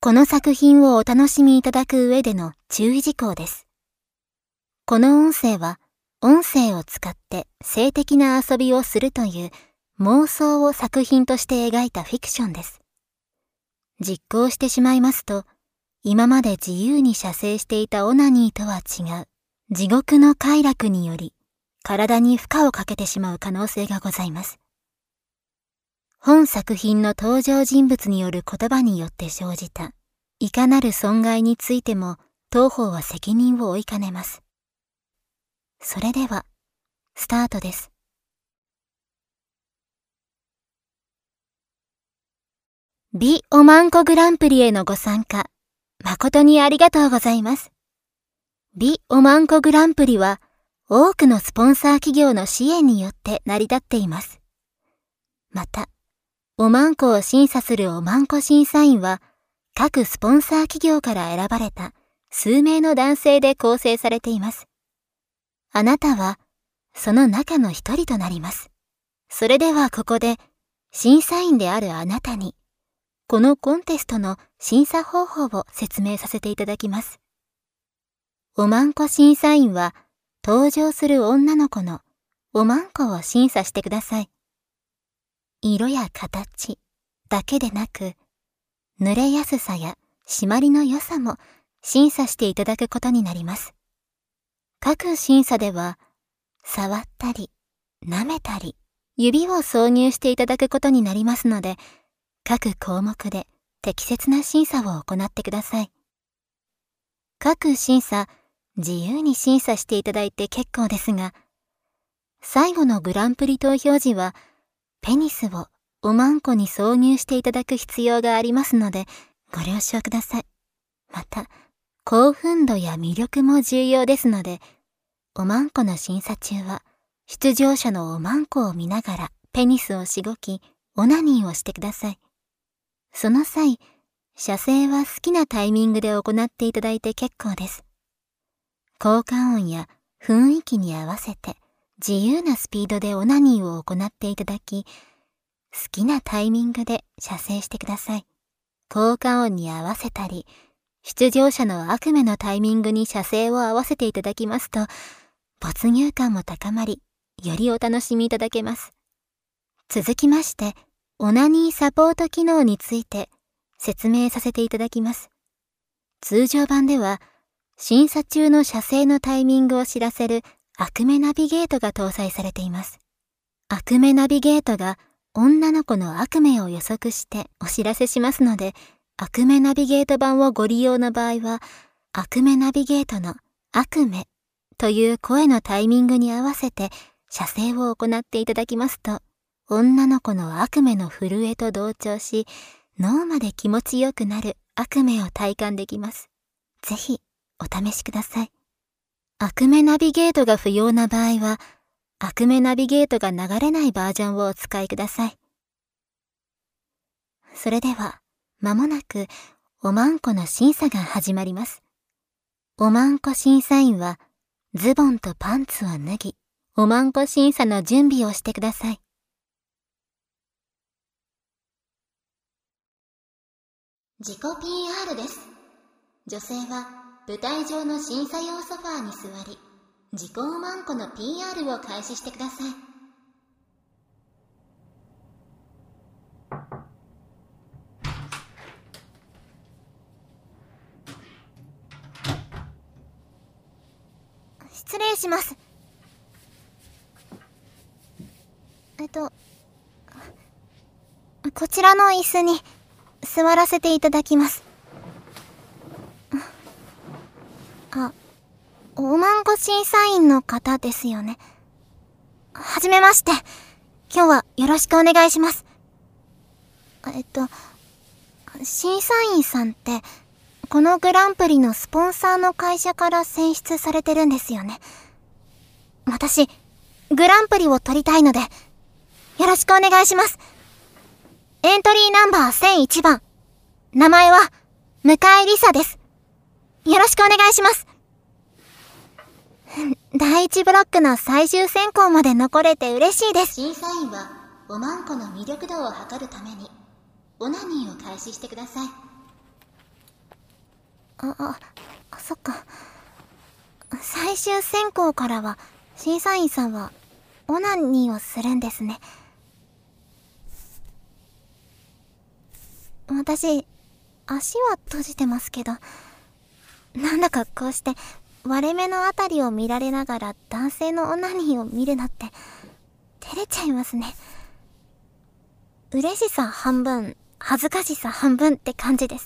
この作品をお楽しみいただく上での注意事項です。この音声は、音声を使って性的な遊びをするという妄想を作品として描いたフィクションです。実行してしまいますと、今まで自由に射精していたオナニーとは違う地獄の快楽により体に負荷をかけてしまう可能性がございます。本作品の登場人物による言葉によって生じたいかなる損害についても当方は責任を負いかねます。それではスタートです。美おまんこグランプリへのご参加誠にありがとうございます。美おまんこグランプリは多くのスポンサー企業の支援によって成り立っています。また、おまんこを審査するおまんこ審査員は各スポンサー企業から選ばれた数名の男性で構成されています。あなたはその中の一人となります。それではここで審査員であるあなたにこのコンテストの審査方法を説明させていただきます。おまんこ審査員は登場する女の子のおまんこを審査してください。色や形だけでなく、濡れやすさや締まりの良さも審査していただくことになります。各審査では、触ったり、舐めたり、指を挿入していただくことになりますので、各項目で適切な審査を行ってください。各審査、自由に審査していただいて結構ですが、最後のグランプリ投票時は、ペニスをおまんこに挿入していただく必要がありますので、ご了承ください。また、興奮度や魅力も重要ですので、おまんこの審査中は、出場者のおまんこを見ながらペニスをしごき、オナニーをしてください。その際、射精は好きなタイミングで行っていただいて結構です。効果音や雰囲気に合わせて自由なスピードでオナニーを行っていただき、好きなタイミングで射精してください。効果音に合わせたり、出場者の悪夢のタイミングに射精を合わせていただきますと、没入感も高まり、よりお楽しみいただけます。続きまして、オナニーサポート機能について説明させていただきます。通常版では、審査中の射精のタイミングを知らせる悪夢ナビゲートが搭載されています。悪夢ナビゲートが女の子の悪夢を予測してお知らせしますので、悪夢ナビゲート版をご利用の場合は、悪夢ナビゲートの悪夢という声のタイミングに合わせて射精を行っていただきますと、女の子の悪夢の震えと同調し、脳まで気持ちよくなる悪夢を体感できます。ぜひお試しください。悪夢ナビゲートが不要な場合は、悪夢ナビゲートが流れないバージョンをお使いください。それでは、まもなくおまんこの審査が始まります。おまんこ審査員は、ズボンとパンツを脱ぎ、おまんこ審査の準備をしてください。自己 PR です。女性は舞台上の審査用ソファーに座り、自己おまんこの PR を開始してください。失礼します。こちらの椅子に座らせていただきます。おまんこ審査員の方ですよね。はじめまして。今日はよろしくお願いします。審査員さんって、このグランプリのスポンサーの会社から選出されてるんですよね。私、グランプリを取りたいので、よろしくお願いします。エントリーナンバー1001番。名前は、向井理沙です。よろしくお願いします。第1ブロックの最終選考まで残れて嬉しいです。審査員は、おまんこの魅力度を測るために、オナニーを開始してください。 そっか。最終選考からは、審査員さんは、オナニーをするんですね。私、足は閉じてますけど、なんだかこうして、割れ目のあたりを見られながら男性のオナニーを見るのって、照れちゃいますね。嬉しさ半分、恥ずかしさ半分って感じです。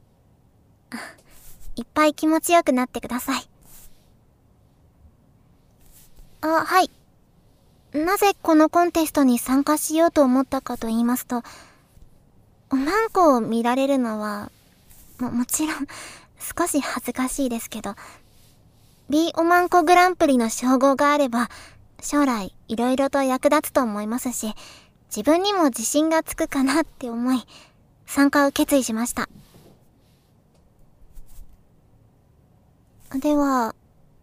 いっぱい気持ちよくなってください。はい。なぜこのコンテストに参加しようと思ったかと言いますと、おまんこを見られるのは、もちろん、少し恥ずかしいですけど、B おまんこグランプリの称号があれば、将来いろいろと役立つと思いますし、自分にも自信がつくかなって思い、参加を決意しました。では、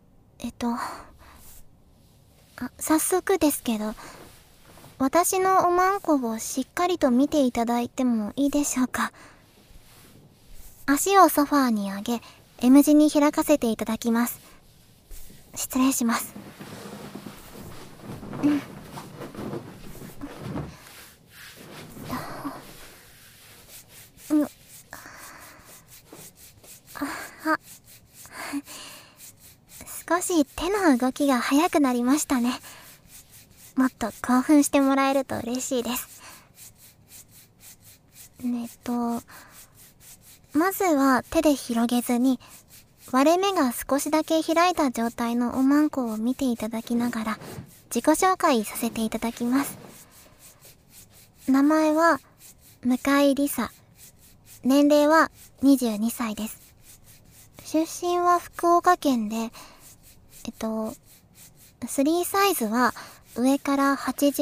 早速ですけど、私のおまんこをしっかりと見ていただいてもいいでしょうか。足をソファーに上げ、M 字に開かせていただきます。失礼します。少し手の動きが速くなりましたね。もっと興奮してもらえると嬉しいです。まずは手で広げずに、割れ目が少しだけ開いた状態のおまんこを見ていただきながら、自己紹介させていただきます。名前は、向井理沙。年齢は22歳です。出身は福岡県で、3サイズは上から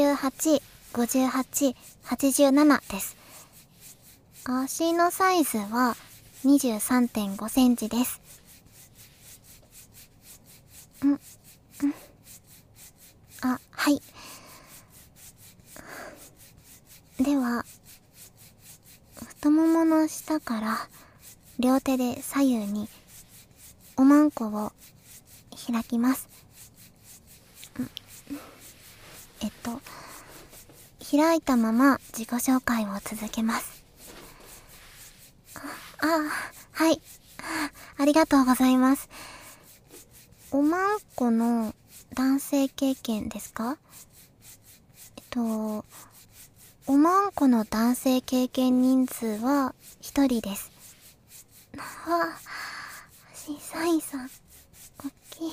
88、58、87です。足のサイズは 23.5 センチです。はい。では、太ももの下から両手で左右におまんこを開きます。開いたまま自己紹介を続けます。はい。ありがとうございます。おまんこの男性経験ですか？おまんこの男性経験人数は1人です。審査員さん、おっきい。い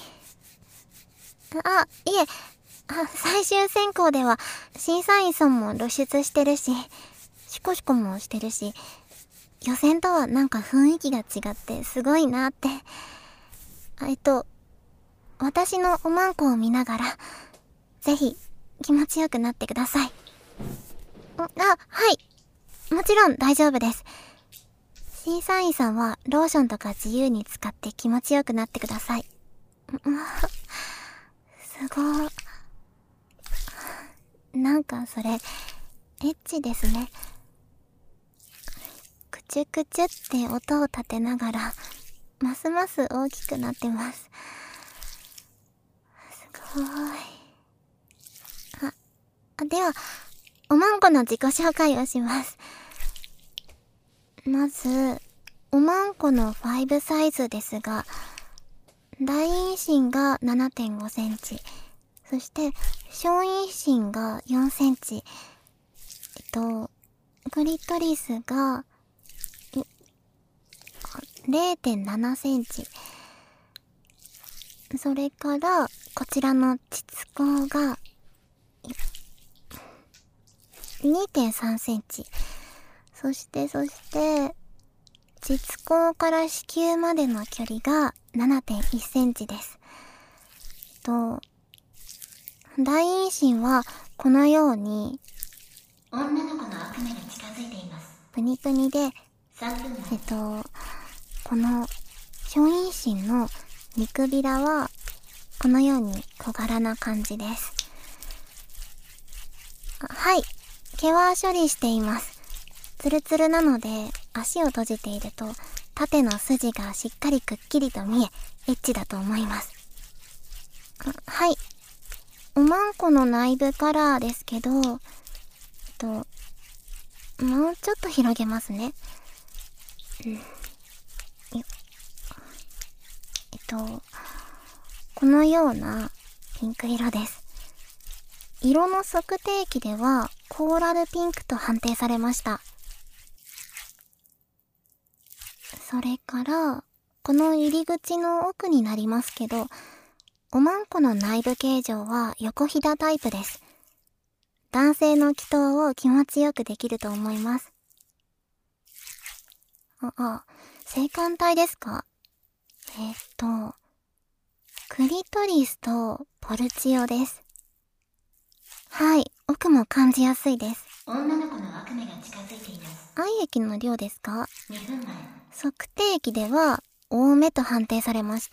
え、最終選考では審査員さんも露出してるし、シコシコもしてるし、予選とはなんか雰囲気が違ってすごいなって。私のおまんこを見ながら、ぜひ気持ちよくなってください。はい。もちろん大丈夫です。審査員さんはローションとか自由に使って気持ちよくなってください。すごー。なんかそれ、エッチですね。クチュクチュって音を立てながら、ますます大きくなってます。すごーい。では、おまんこの自己紹介をします。まず、おまんこの5サイズですが、大陰唇が 7.5 センチ、そして小陰唇が4センチ、クリトリスが 0.7 センチ、それからこちらの膣口が 2.3 センチ、そして膣口から子宮までの距離が 7.1 センチです。大陰唇はこのように女の子の悪夢に近づいています。プニプニで、この小陰唇の見くびらはこのように小柄な感じです。はい、毛は処理しています。ツルツルなので足を閉じていると縦の筋がしっかりくっきりと見え、エッチだと思います。はい。おまんこの内部カラーですけど、もうちょっと広げますね。このようなピンク色です。色の測定器ではコーラルピンクと判定されました。それから、この入り口の奥になりますけど、おまんこの内部形状は横ひだタイプです。男性の気筒を気持ちよくできると思います。性感帯ですか？クリトリスとポルチオです。はい、奥も感じやすいです。 女の子の悪夢が近づいています。 愛液の量ですか 2分前。 測定器では多めと判定されました。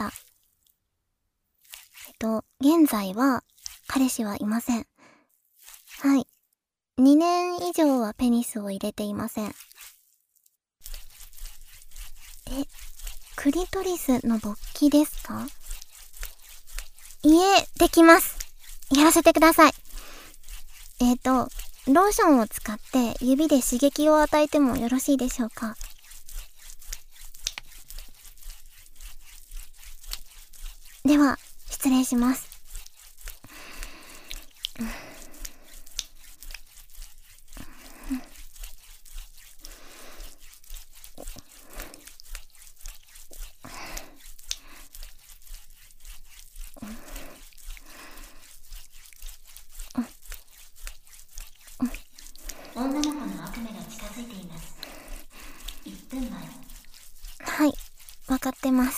現在は彼氏はいません。はい。2年以上はペニスを入れていません。クリトリスの勃起ですか？いえ、できます。やらせてください。ローションを使って指で刺激を与えてもよろしいでしょうか？では、失礼します。 女の子の悪夢が近づいています。1分前。 はい、わかってます。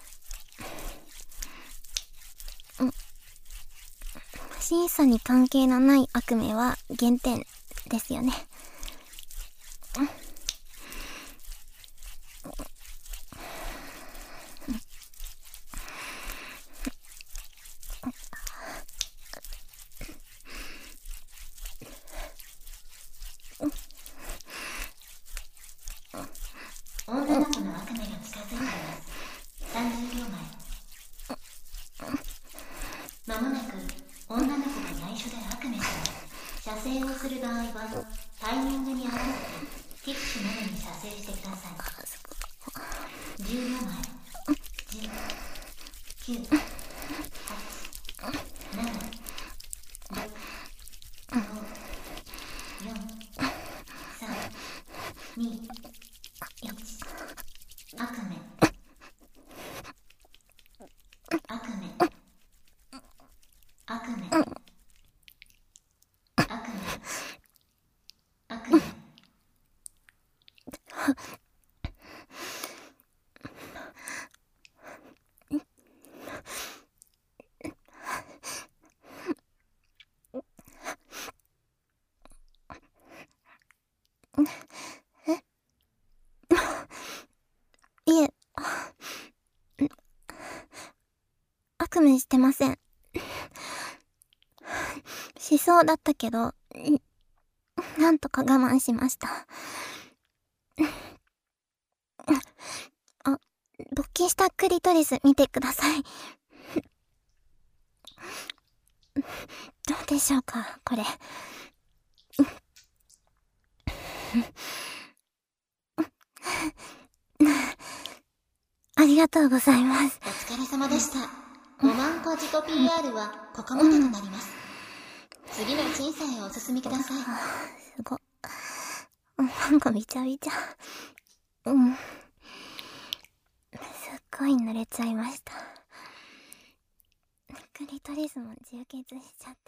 審査に関係のない悪夢は減点ですよね。 女の子の悪夢が近づいています。30秒前。まもなく女の子が内緒で悪夢します。射精をする場合はタイミングに合わせてティッシュなどに射精してください。10秒前。10、9、8、7、6、5、4、3、2、1。悪夢。悪夢。悪夢。悪夢。悪夢。 いえ、悪夢してません。しそうだったけど、なんとか我慢しました。勃起したクリトリス見てください。どうでしょうか、これ。ありがとうございます。 お疲れ様でした。おまんこ自己 PR はここまでとなります。次の審査へお進みください。 すご。なんかびちゃびちゃ。すっごい濡れちゃいました。クリトリスも充血しちゃって。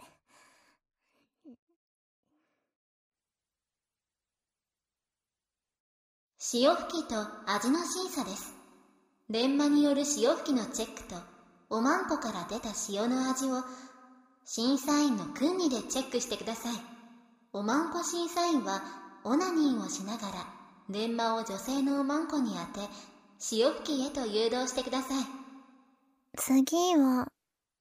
潮吹きと味の審査です。連磨による潮吹きのチェックとおまんこから出た潮の味を審査員の訓にでチェックしてください。おまんこ審査員はオナニーをしながら連磨を女性のおまんこに当て潮吹きへと誘導してください。 次は、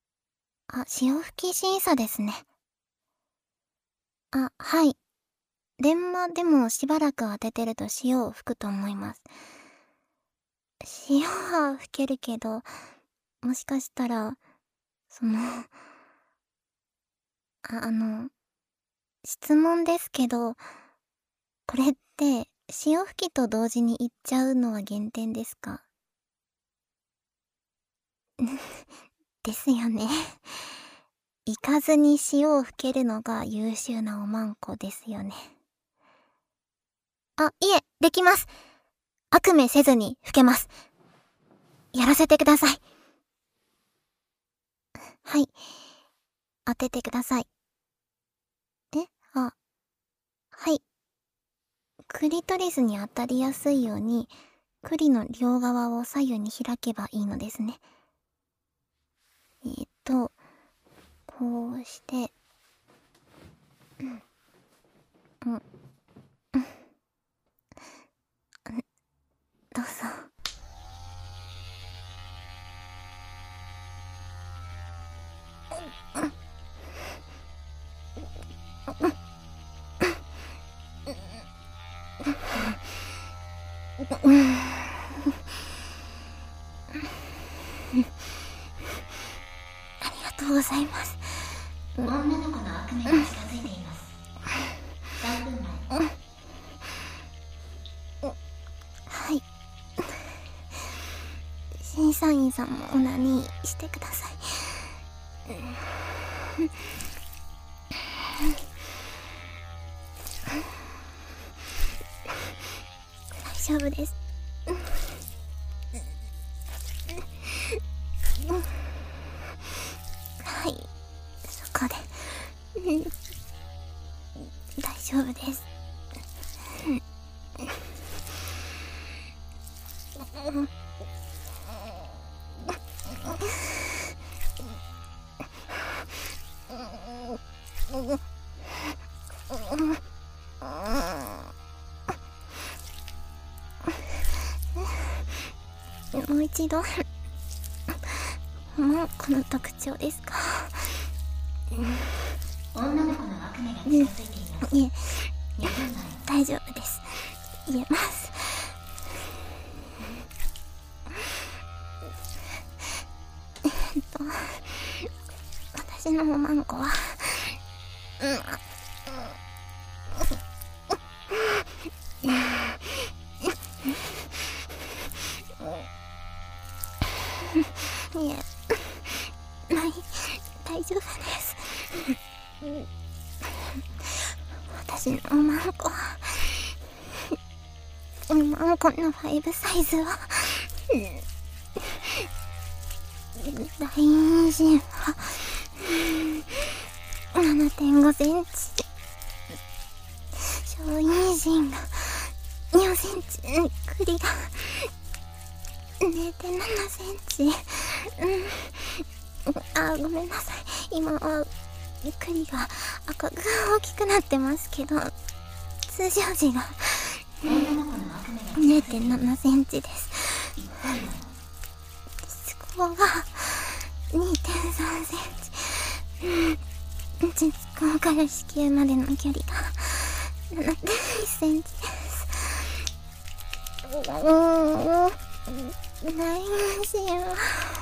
潮吹き審査ですね。はい。 電話でもしばらく当ててると潮を吹くと思います。潮は吹けるけど、もしかしたら、質問ですけど、これって、潮吹きと同時に行っちゃうのは減点ですか？ですよね。行かずに潮を吹けるのが優秀なおまんこですよね。あ、いえ、できます。悪名せずに吹けます。やらせてください。はい。当ててください。はい。クリトリスに当たりやすいように、栗の両側を左右に開けばいいのですね。こうして、どうぞ。ありがとうございます。 女の子の悪夢が近づいています。3分前。 はい。審査員さんもオナニーしてください。大丈夫です。はい、そこで。大丈夫です。もう一度。もうこの特徴ですか？ 女の子の悪夢が近づいています。 いえ、 2分前。 大丈夫です。言えます。私のおまんこは、いえ、大丈夫です。私のおまんこは、おまんこの5サイズは、大陰唇は、7.5 センチ。小陰唇が4センチ。栗が 0.7 センチ。ごめんなさい。今は栗が赤く大きくなってますけど、通常時が 0.7 センチです。スコアが 2.3 センチ。実行から子宮までの距離が 7.1 センチです。内心は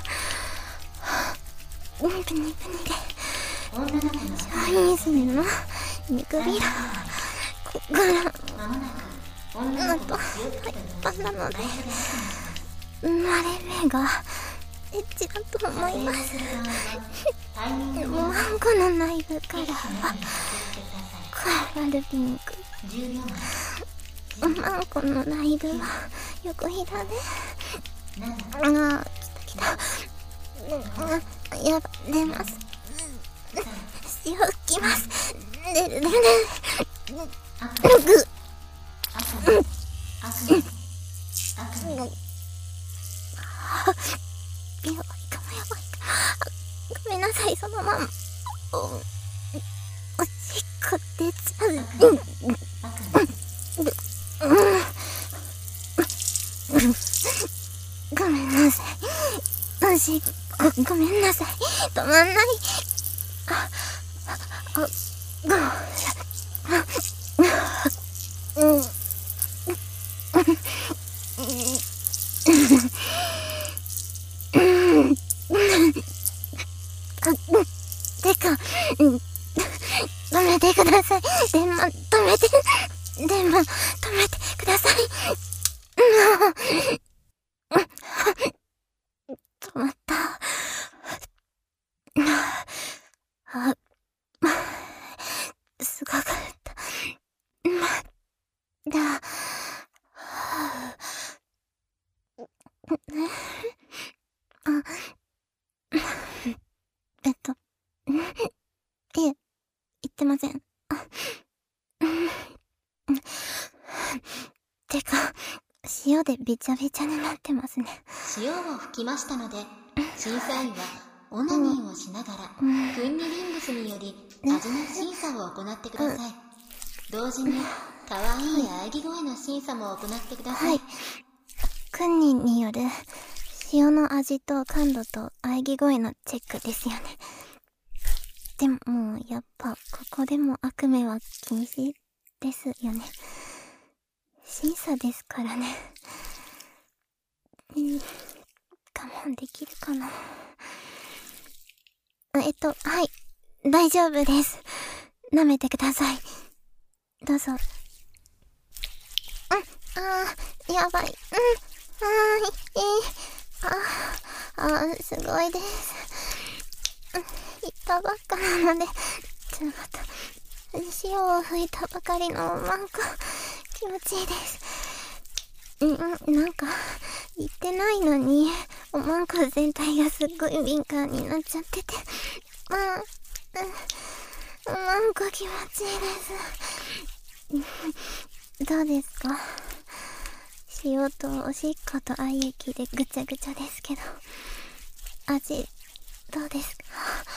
プニプニで、小陰唇の見くびらはここからあとパイパンなので、生まれ目がエッチだと思います。おまんこの内部カラーはコーラルピンク。おまんこの内部は横ひだで、来た。やば、出ます。潮吹きます。出る。やばいかも。ごめんなさい、そのまま。おしっこ出ちゃう。ごめんなさい。おしっこ、ごめんなさい。止まんない。 止まった。あ、すごかった。だ、あ、いえ、言ってません。てか、塩でびちゃびちゃになってますね。 塩を吹きましたので、審査員はオナニーをしながら、クンニリングスにより味の審査を行ってください。同時に、可愛い喘ぎ声の審査も行ってください。 クンニによる塩の味と感度と喘ぎ声のチェックですよね。でも、もうやっぱここでも悪名は禁止ですよね。審査ですからね。我慢できるかな。はい、大丈夫です。舐めてください。どうぞ。やばい。すごいです。言ったばっかなので、ちょっと、塩を吹いたばかりのおまんこ、気持ちいいです。なんか、言ってないのに、おまんこ全体がすっごい敏感になっちゃってて、おまんこ気持ちいいです。どうですか？塩とおしっこと愛液でぐちゃぐちゃですけど、味、どうですか？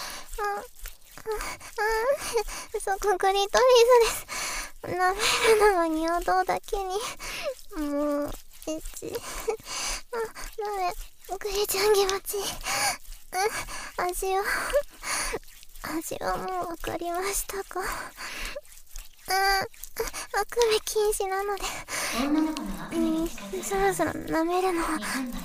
そこクリトリスです。舐めるのは尿道だけに。もう、エッチ。クリちゃん気持ちいい。味はもうわかりましたか？あくび禁止なので。そろそろ舐めるのは。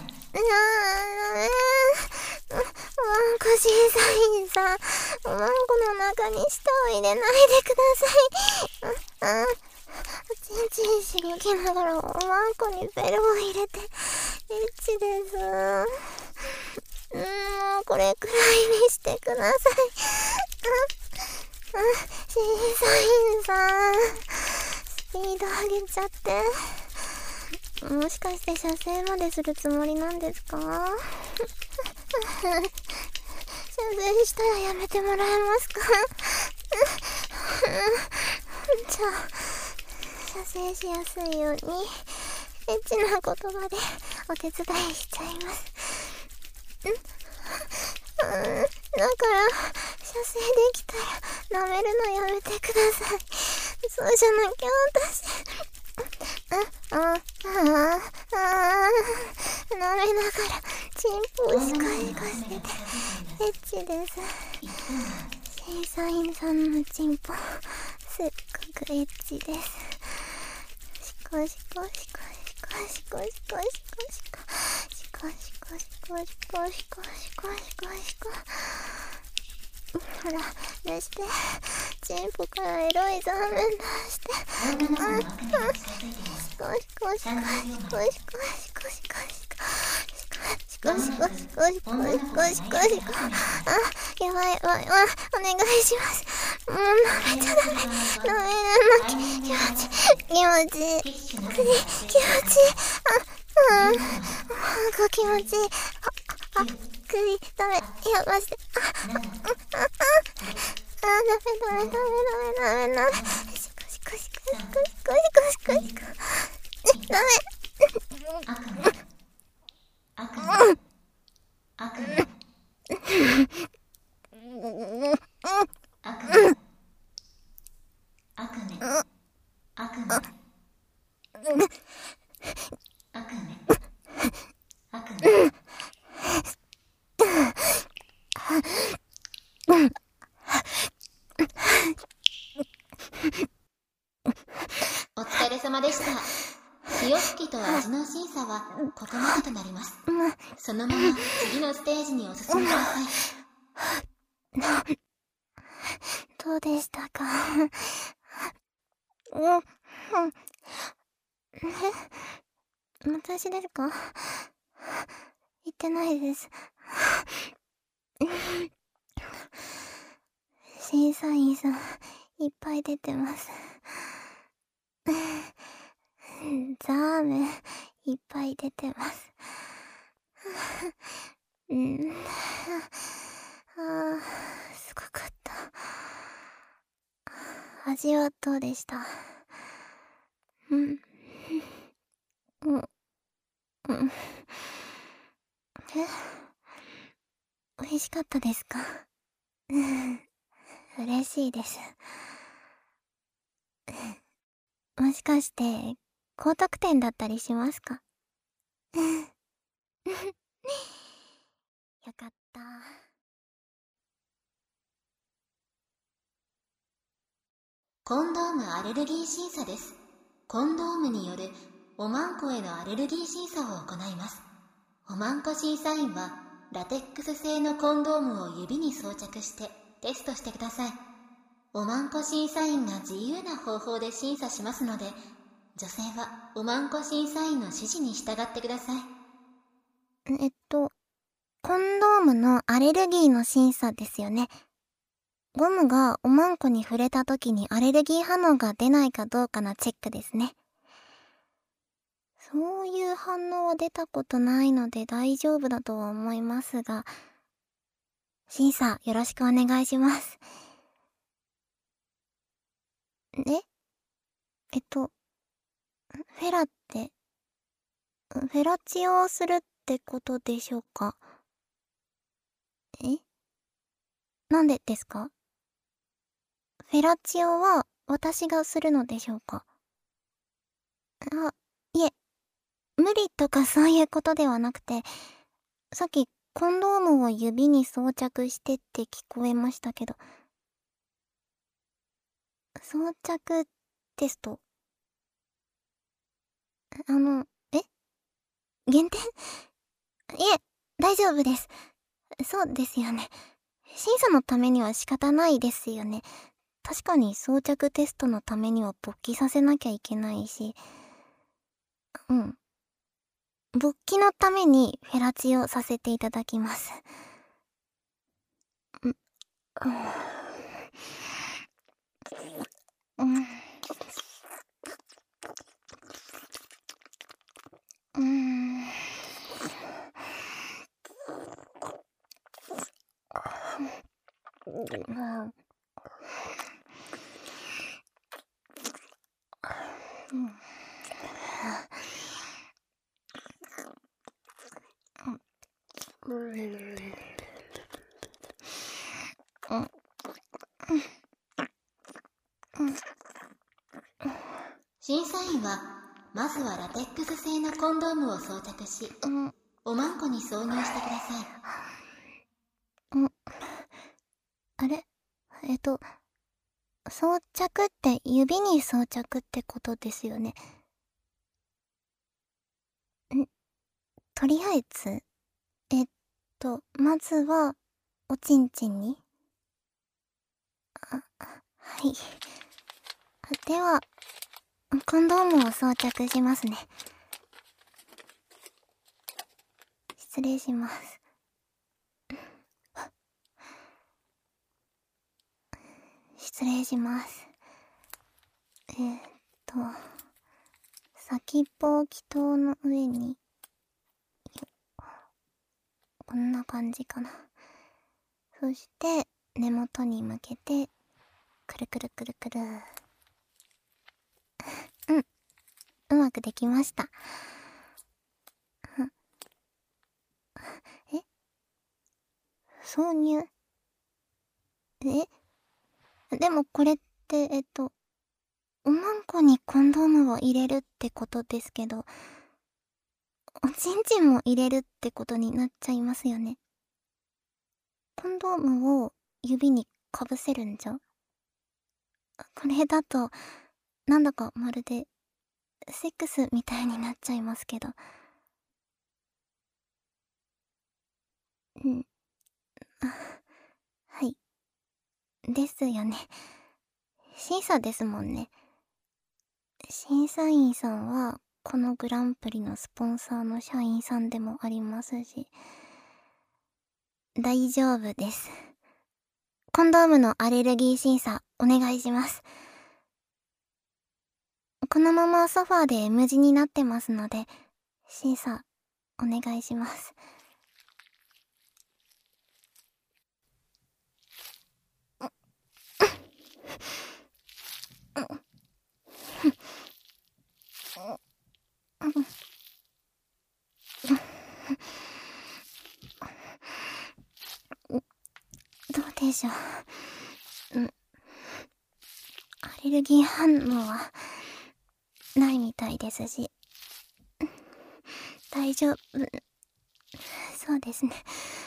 おまんこ審査員さん、おまんこの中に舌を入れないでください。チンチンしごきながらおまんこにベルを入れて、エッチです。もうこれくらいにしてください。審査員さん、スピード上げちゃって。もしかして射精までするつもりなんですか？射精したらやめてもらえますか？じゃあ、射精しやすいように、エッチな言葉でお手伝いしちゃいます。だから、射精できたら舐めるのやめてください。そうじゃなきゃ私、舐めながらチンポをシカシカしててエッチです。審査員さんのチンポすっごくエッチです。シコシコシコシコシコシコシコシコシコシコシコシコシコシコシコシコ。ほら、出して。チンポからエロいザーメン出して。シコシコシコシコシコシコシコシコシコシコシコシコシコシコシコシコ。やばい、お願いします。もう舐めちゃダメ。舐めるの気持ちいい。気持ちいい。なんか気持ちいい。ダメ。やばして。ダメ。シコシコシコシコシコシコシコ。ダメ。 お疲れ様でした。塩吹きと味の審査はここまでとなります。そのまま次のステージにお進みください。 どうでしたか？ 私ですか？言ってないです。審査員さん、いっぱい出てます。ザーメン、いっぱい出てます。うん。すごかった。味はどうでした？うん。うん。うん。美味しかったですか？うん。嬉しいです。もしかして、高得点だったりしますか？よかった。 コンドームアレルギー審査です。コンドームによるおまんこへのアレルギー審査を行います。おまんこ審査員はラテックス製のコンドームを指に装着してテストしてください。おまんこ審査員が自由な方法で審査しますので、女性はおまんこ審査員の指示に従ってください。 コンドームのアレルギーの審査ですよね。ゴムがおまんこに触れた時にアレルギー反応が出ないかどうかのチェックですね。そういう反応は出たことないので大丈夫だとは思いますが、審査よろしくお願いします。フェラって、フェラチオをするってことでしょうか？なんでですか？フェラチオは私がするのでしょうか？いえ、無理とかそういうことではなくて、さっきコンドームを指に装着してって聞こえましたけど、装着テスト。あの、減点？いえ、大丈夫です。そうですよね。審査のためには仕方ないですよね。確かに装着テストのためには勃起させなきゃいけないし、うん。勃起のためにフェラチオさせていただきます。うん。うん。うん。 審査員はまずはラテックス製のコンドームを装着し、おまんこに挿入してください。 あれ？装着って指に装着ってことですよね。とりあえず、まずは、おちんちんに。はい。では、コンドームを装着しますね。失礼します。失礼します。先っぽを気筒の上に、こんな感じかな。そして、根元に向けて、くるくるくるくる。うまくできました。挿入？でもこれって、おまんこにコンドームを入れるってことですけど、おちんちんも入れるってことになっちゃいますよね。コンドームを指にかぶせるんじゃ？これだと、なんだかまるで、セックスみたいになっちゃいますけど。はい。ですよね。審査ですもんね。審査員さんは、 このグランプリのスポンサーの社員さんでもありますし、大丈夫です。コンドームのアレルギー審査お願いします。このままソファーで M 字になってますので、審査お願いします。どうでしょう。アレルギー反応はないみたいですし、大丈夫そうですね。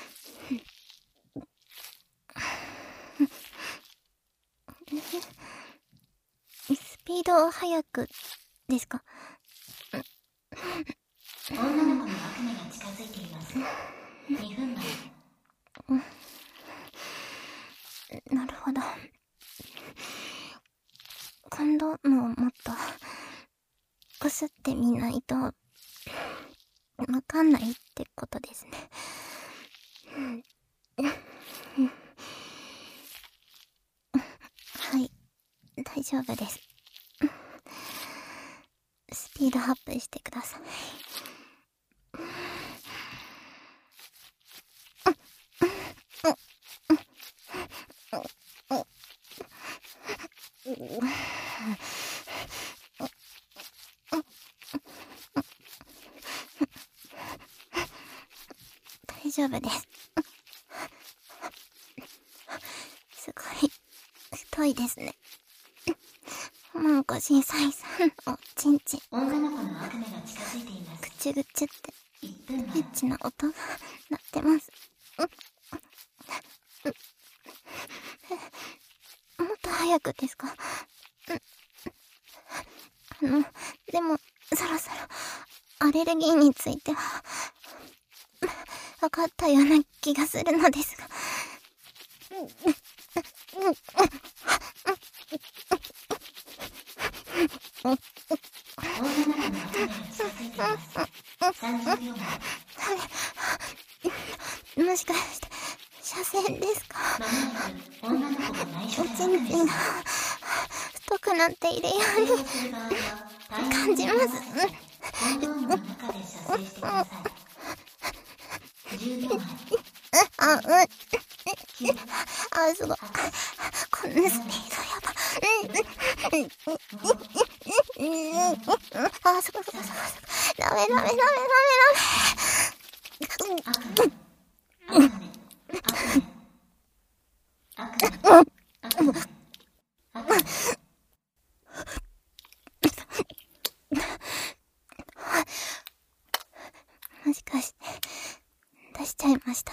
スピード速くですか？ 女の子の悪夢が近づいています。2分前。 なるほど。今度ももっとこすってみないとわかんないってことですね。はい、大丈夫です。スピードアップしてください。大丈夫です。すごい太いですね。マンコ審査員さんのチンチン女の子の悪夢が近づいています。 ぐちゅぐちゅって 1分エ前。 ッチな音が鳴ってます。もっと早くですか？でもそろそろアレルギーについては分かったような気がするのですが。 女の子の悪夢が近づいています。30秒前。 もしかして車線ですか？ まもなく女の子が内緒おでちんちんが太くなっているようにする場合は感じます。 コンドームの中で射精してください。10秒前。 すごい。こんなスピードやば。すごい。ダメ。もしかして出しちゃいました。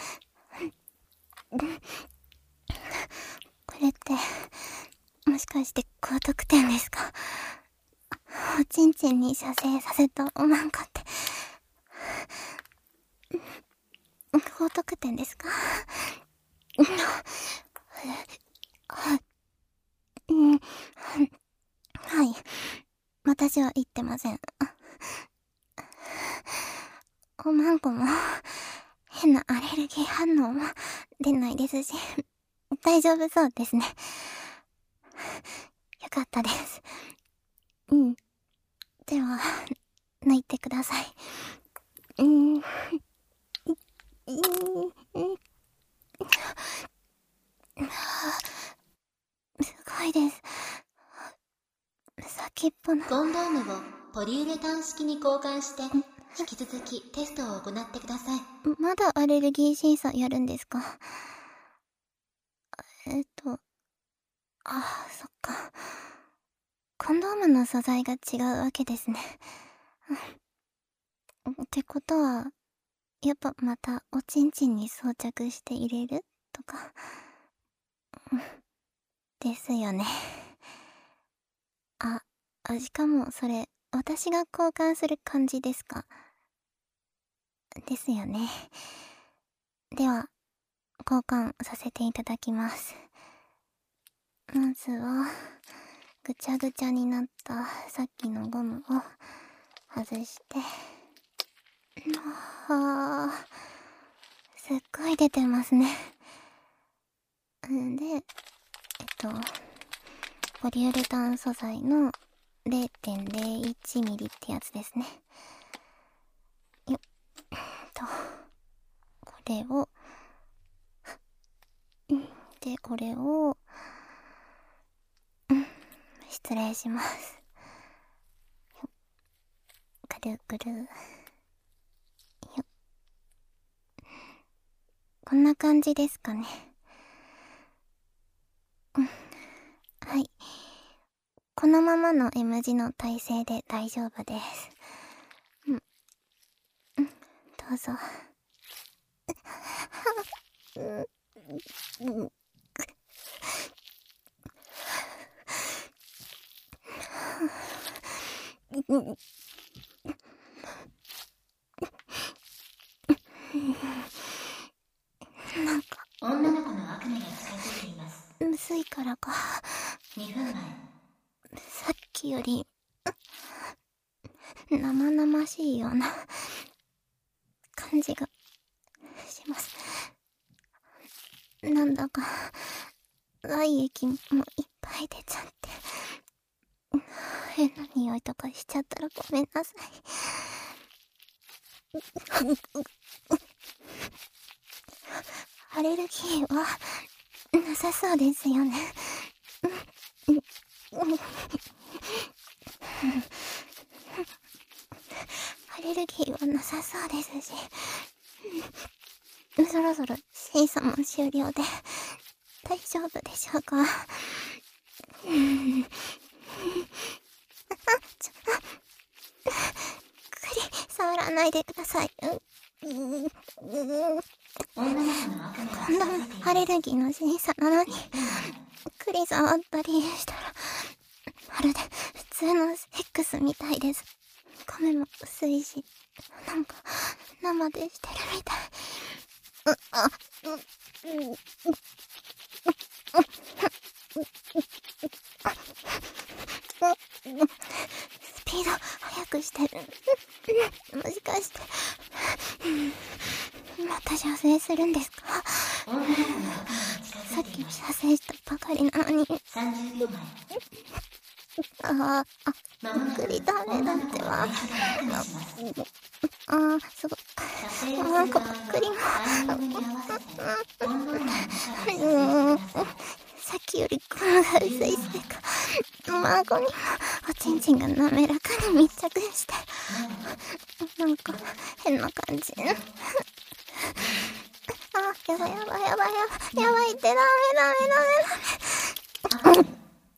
これってもしかして高得点ですか？おちんちんに射精させたおまんこって高得点ですか？はい、私は言ってません。おまんこも変なアレルギー反応も出ないですし、大丈夫そうですね。よかったです。では泣いてください。すごいです。先っぽのコンドームをポリウレタン式に交換して引き続きテストを行ってください。 まだアレルギー審査やるんですか？そっか。コンドームの素材が違うわけですね。ってことは、やっぱまたおちんちんに装着して入れるとか。ですよね。しかもそれ、私が交換する感じですか？ですよね。では、交換させていただきます。まずは、ぐちゃぐちゃになったさっきのゴムを外して。はあ、すっごい出てますね。で、ポリウレタン素材の 0.01 ミリってやつですね。よっと、これを、で、これを、失礼します。くるくる。よっ。こんな感じですかね。はい。このままの M 字の体勢で大丈夫です。どうぞ。なんか女の子の悪夢が近づいています。 むずいからか。 2分前。 さっきより生々しいような感じがします。なんだか愛液もいっぱい出ちゃって、変な匂いとかしちゃったらごめんなさい。アレルギーはなさそうですよね。アレルギーはなさそうですし、そろそろ審査も終了で大丈夫でしょうか。触らないでください。 女の子の悪夢が近こんなづいています。 アレルギーの審査なのに、栗触ったりしたら、まるで普通のセックスみたいです。米も薄いし、なんか生でしてるみたい。スピード速くしてる。もしかして、また射精するんですか？ 女の子の悪夢が近さっきづいています。 射精したばかりなのに。 30秒前。 びっくりダメだってば。すごい。なんかびっくりも。さっきより雲が薄いせいか、孫にもおちんちんが滑らかに密着して、なんか変な感じ。やばいやばいやばいやばいやばいってダメダメダメダメ。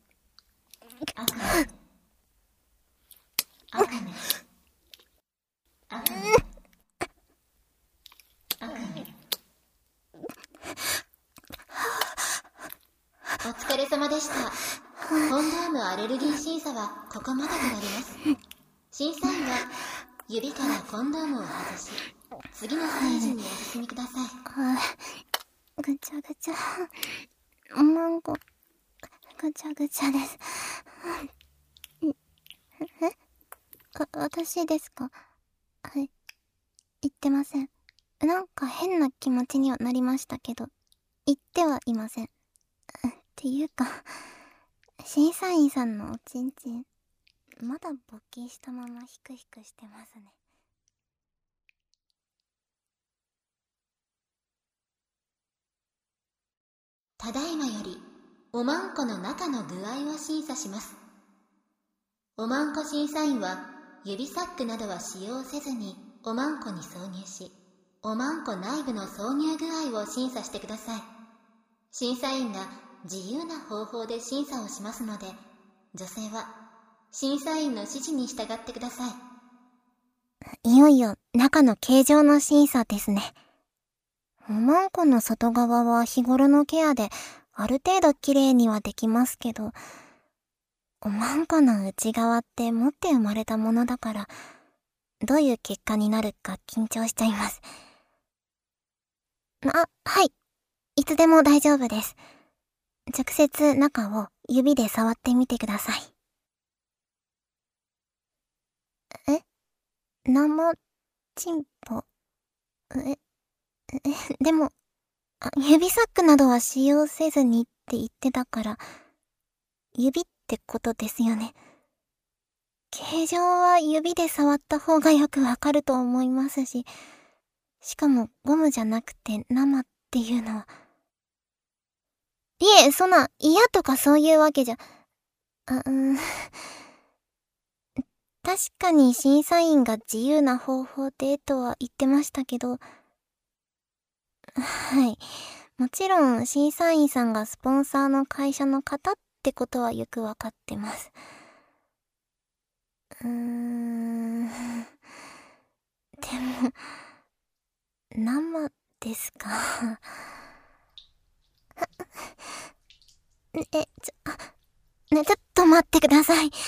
お疲れ様でした。コンドームアレルギー審査はここまでとなります。審査員は指からコンドームを外し、次のステージにお進みください。 ぐちゃぐちゃ。マンゴぐちゃぐちゃです。私ですか？はい。言ってません。なんか変な気持ちにはなりましたけど、言ってはいません。っていうか、審査員さんのおちんちん、まだ勃起したままヒクヒクしてますね。 ただいまより、おまんこの中の具合を審査します。おまんこ審査員は、指サックなどは使用せずに、おまんこに挿入し、おまんこ内部の挿入具合を審査してください。審査員が自由な方法で審査をしますので、女性は審査員の指示に従ってください。 いよいよ中の形状の審査ですね。おまんこの外側は日頃のケアである程度綺麗にはできますけど、おまんこの内側って持って生まれたものだから、どういう結果になるか緊張しちゃいます。はい。いつでも大丈夫です。直接中を指で触ってみてください。 生チンポ。でも、指サックなどは使用せずにって言ってたから、指ってことですよね。形状は指で触った方がよくわかると思いますし、しかもゴムじゃなくて生っていうのは。いえ、そんな嫌とかそういうわけじゃ。確かに審査員が自由な方法でとは言ってましたけど、はい。もちろん審査員さんがスポンサーの会社の方ってことはよくわかってます。でも、生ですか。ちょっと待ってください。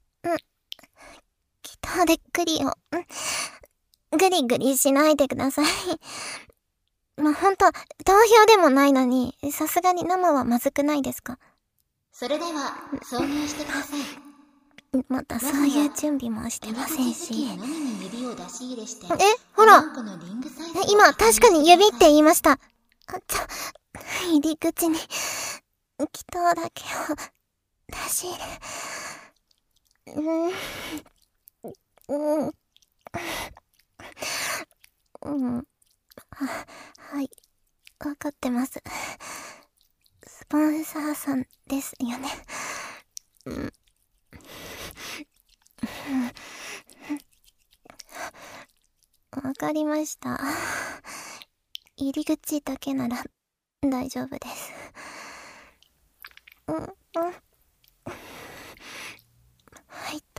祈祷でグリを、グリグリしないでください。ほんと、投票でもないのに、さすがに生はまずくないですか？ それでは、挿入してください。 またそういう準備もしてませんし。ほら、今確かに指って言いました。入り口に、祈祷だけを出し入れ。はい、わかってます。スポンサーさんですよね。わかりました。入り口だけなら大丈夫です。入った。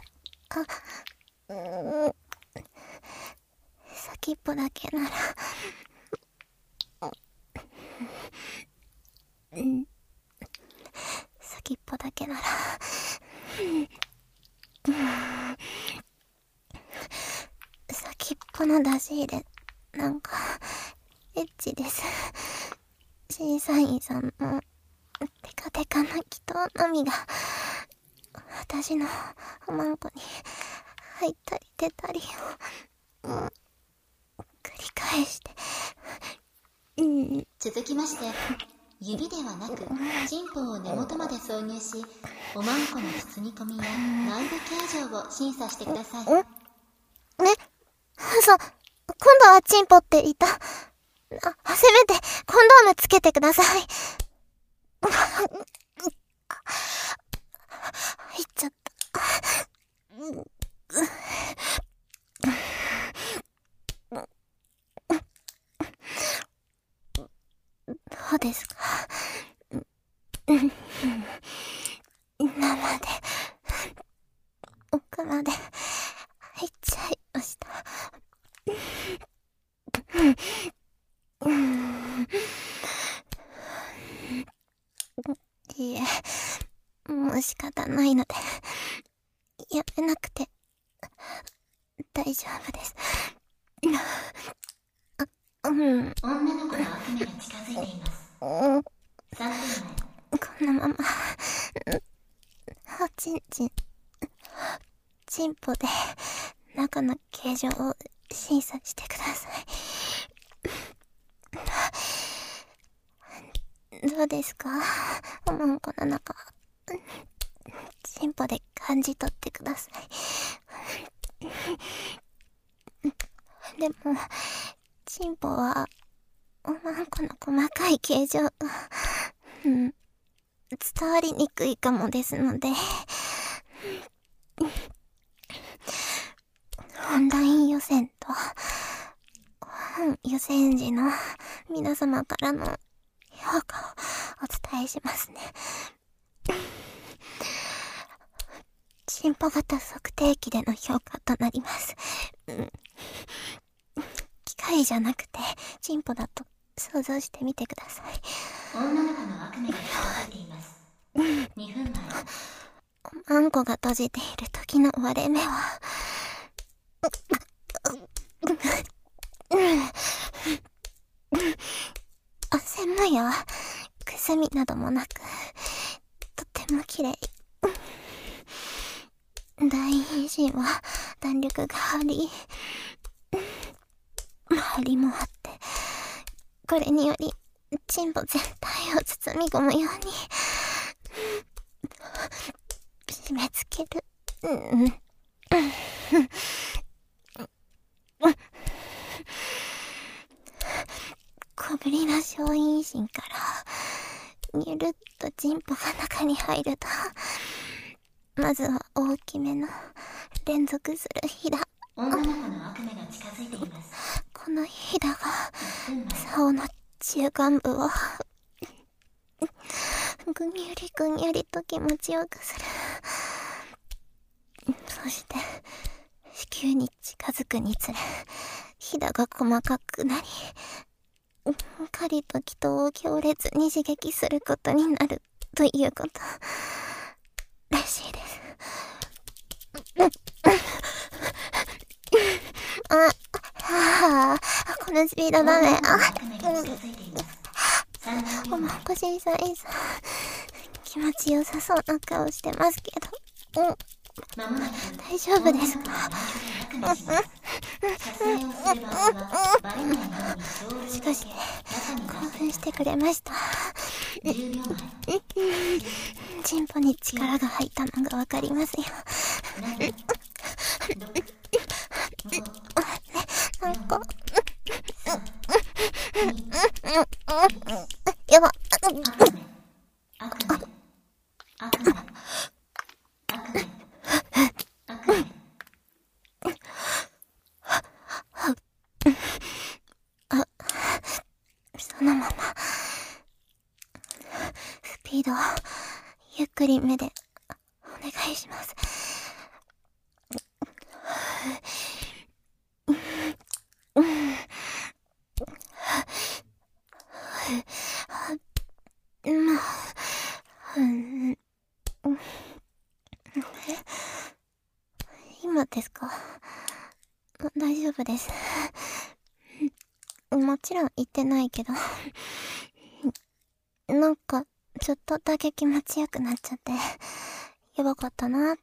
先っぽだけなら。先っぽだけなら。先っぽの出し入れ、なんか、エッチです。審査員さんの、テカテカな祈祷のみが、私のおまんこに入ったり出たりを、繰り返して。 続きまして、指ではなく、チンポを根元まで挿入し、おまんこの包み込みや内部形状を審査してください。 今度はチンポって言った。せめてコンドームつけてください。入っちゃった。どうですか？生で奥まで入っちゃいました。いえ、もう仕方ないのでやめなくて大丈夫です。 女の子の悪夢が近づいています。3分前。 このままチンポで中の形状を審査してください。どうですか？おまんこの中、チンポで感じ取ってください。でも、チンポはおまんこの細かい形状、伝わりにくいかもですので、オンライン予選と本予選時の皆様からの評価をお伝えしますね。チンポ型測定器での評価となります。機械じゃなくてチンポだと想像してみてください。 女の子の悪夢が近づいています。2分前。 おまんこが閉じている時の割れ目は汗もやくすみなどもなく、とても綺麗。大変身は弾力があり、 張りもあって、これによりチンポ全体を包み込むように締め付ける。小ぶりな小陰唇からゆるっとチンポが中に入ると、まずは大きめの連続するひだ。 女の子の悪夢が近づいています。 このひだが竿の中間部をぐにゅりぐにゅりと気持ちよくする。そして子宮に近づくにつれ、ひだが細かくなり、狩りと気筒を強烈に刺激することになるということらしいです。このスピードだね。おまんこ審査員さん、気持ちよさそうな顔してますけど、大丈夫ですか？しかし、興奮してくれました。チンポに力が入ったのがわかりますよ。なんかやば。そのままスピードをゆっくりめでお願いします。今ですか？大丈夫です。もちろん言ってないけど、なんかちょっとだけ気持ちよくなっちゃってやばかったなって。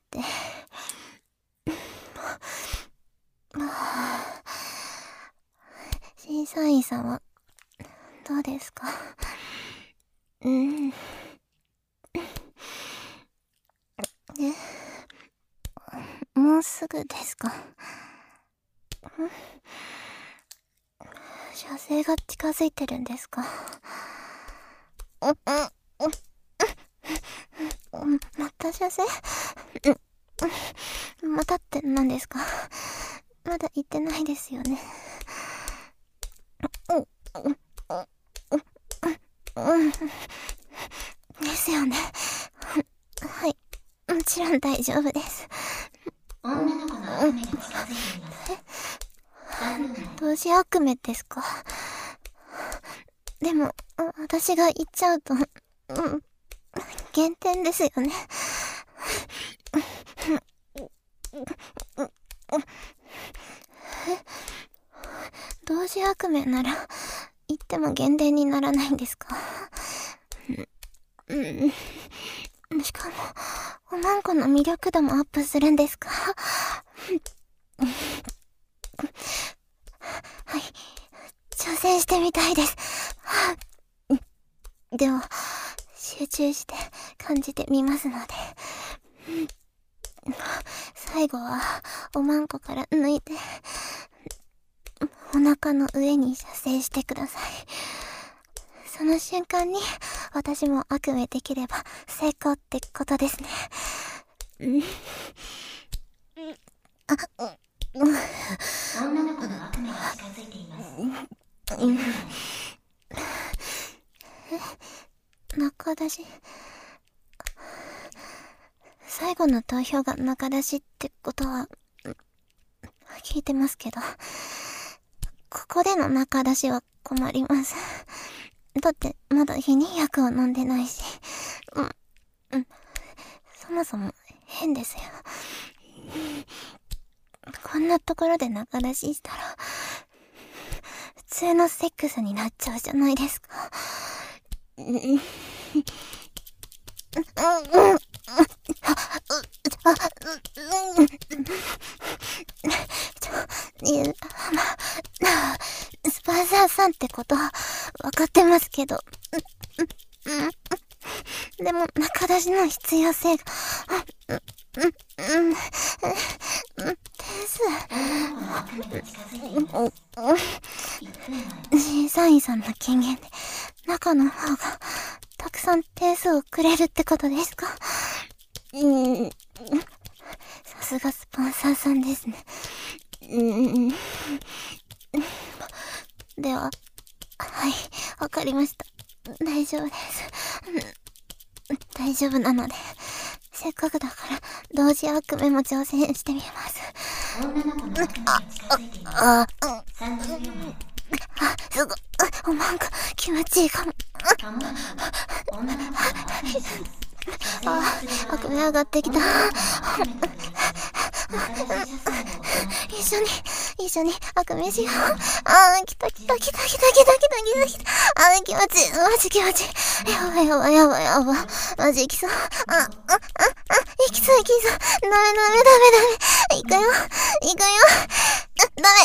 審査員さんはどうですか？もうすぐですか？射精が近づいてるんですか？また射精？またって何ですか？まだ言ってないですよね。ですよね。はい、もちろん大丈夫です。 女の子の悪夢が近づいています。 同時悪夢ですか？でも私が言っちゃうと、減点ですよね。同時悪夢なら言っても減点にならないんですか？しかもおまんこの魅力度もアップするんですか？はい、挑戦してみたいです。では集中して感じてみますので、最後はおまんこから抜いてお腹の上に射精してください。その瞬間に私も悪夢できれば成功ってことですね。 女の子の悪夢が近づいています。 中出し。最後の投票が中出しってことは聞いてますけど、ここでの中出しは困ります。だってまだ避妊薬を飲んでないし、そもそも変ですよ。こんなところで中出ししたら普通のセックスになっちゃうじゃないですか。 ナーさんってことは分かってますけど。でも仲出しの必要性が。審査員さんの権限で中の方がたくさん点数をくれるってことですか？さすがスポンサーさんですね。では、はい、わかりました。大丈夫です。大丈夫なので、せっかくだから同時悪夢も挑戦してみます。すごい。なんか気持ちいいかも。悪夢上がってきた。一緒に悪夢しよう。来た。気持ちいい。マジ気持ちいい。やばい。マジ行きそう。行きそう。ダメ。行くよ。ダメ。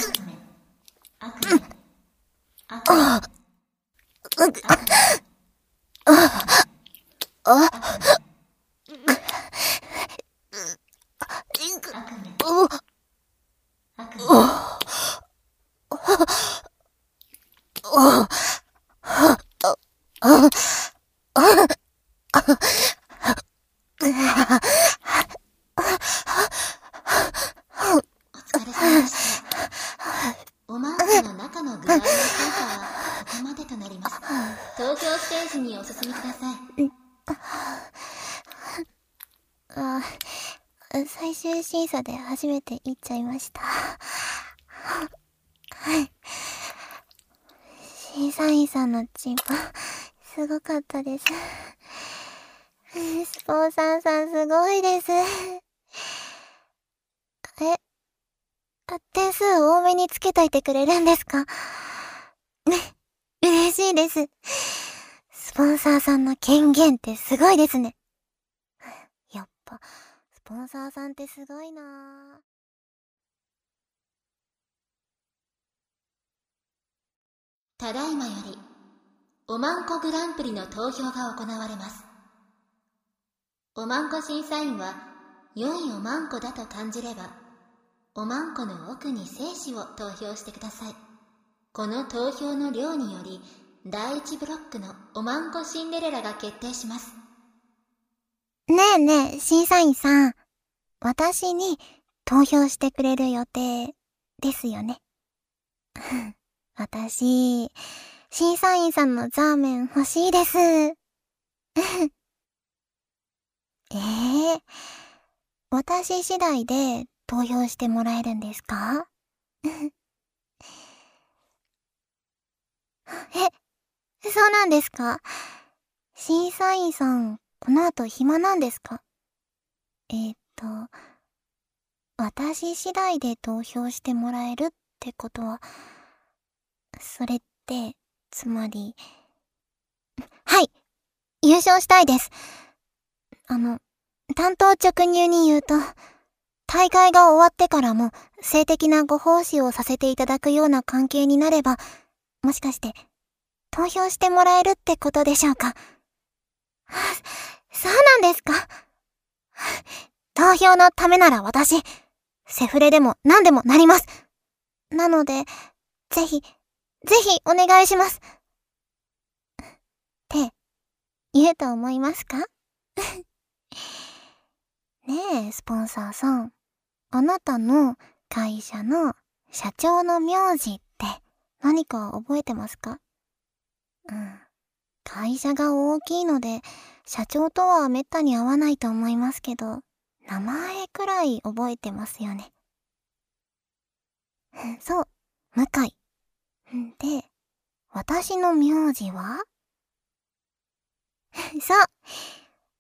おまんこの中の具合の評価はここまでとなります。投票ステージにお進みください。 最終審査で初めて言っちゃいました。審査員さんのチンポ、すごかったです。スポンサーさんすごいです。点数多めにつけといてくれるんですか？嬉しいです。スポンサーさんの権限ってすごいですね。やっぱ、スポンサーさんってすごいなぁ。 ただいまより、おまんこグランプリの投票が行われます。おまんこ審査員は、良いおまんこだと感じれば、おまんこの奥に生死を投票してください。この投票の量により、第1ブロックのおまんこシンデレラが決定します。 ねえ、審査員さん。私に投票してくれる予定ですよね。私、審査員さんのザーメン欲しいです。私次第で投票してもらえるんですか？そうなんですか？審査員さん、この後暇なんですか？私次第で投票してもらえるってことは、それって、つまり、はい、優勝したいです。単刀直入に言うと、大会が終わってからも性的なご奉仕をさせていただくような関係になれば、もしかして、投票してもらえるってことでしょうか？そうなんですか？投票のためなら私、セフレでも何でもなります。なので、ぜひお願いします。って言うと思いますか？ねえ、スポンサーさん。あなたの会社の社長の名字って何か覚えてますか？会社が大きいので、社長とはめったに会わないと思いますけど、名前くらい覚えてますよね。そう、向井。で、私の名字は？そう、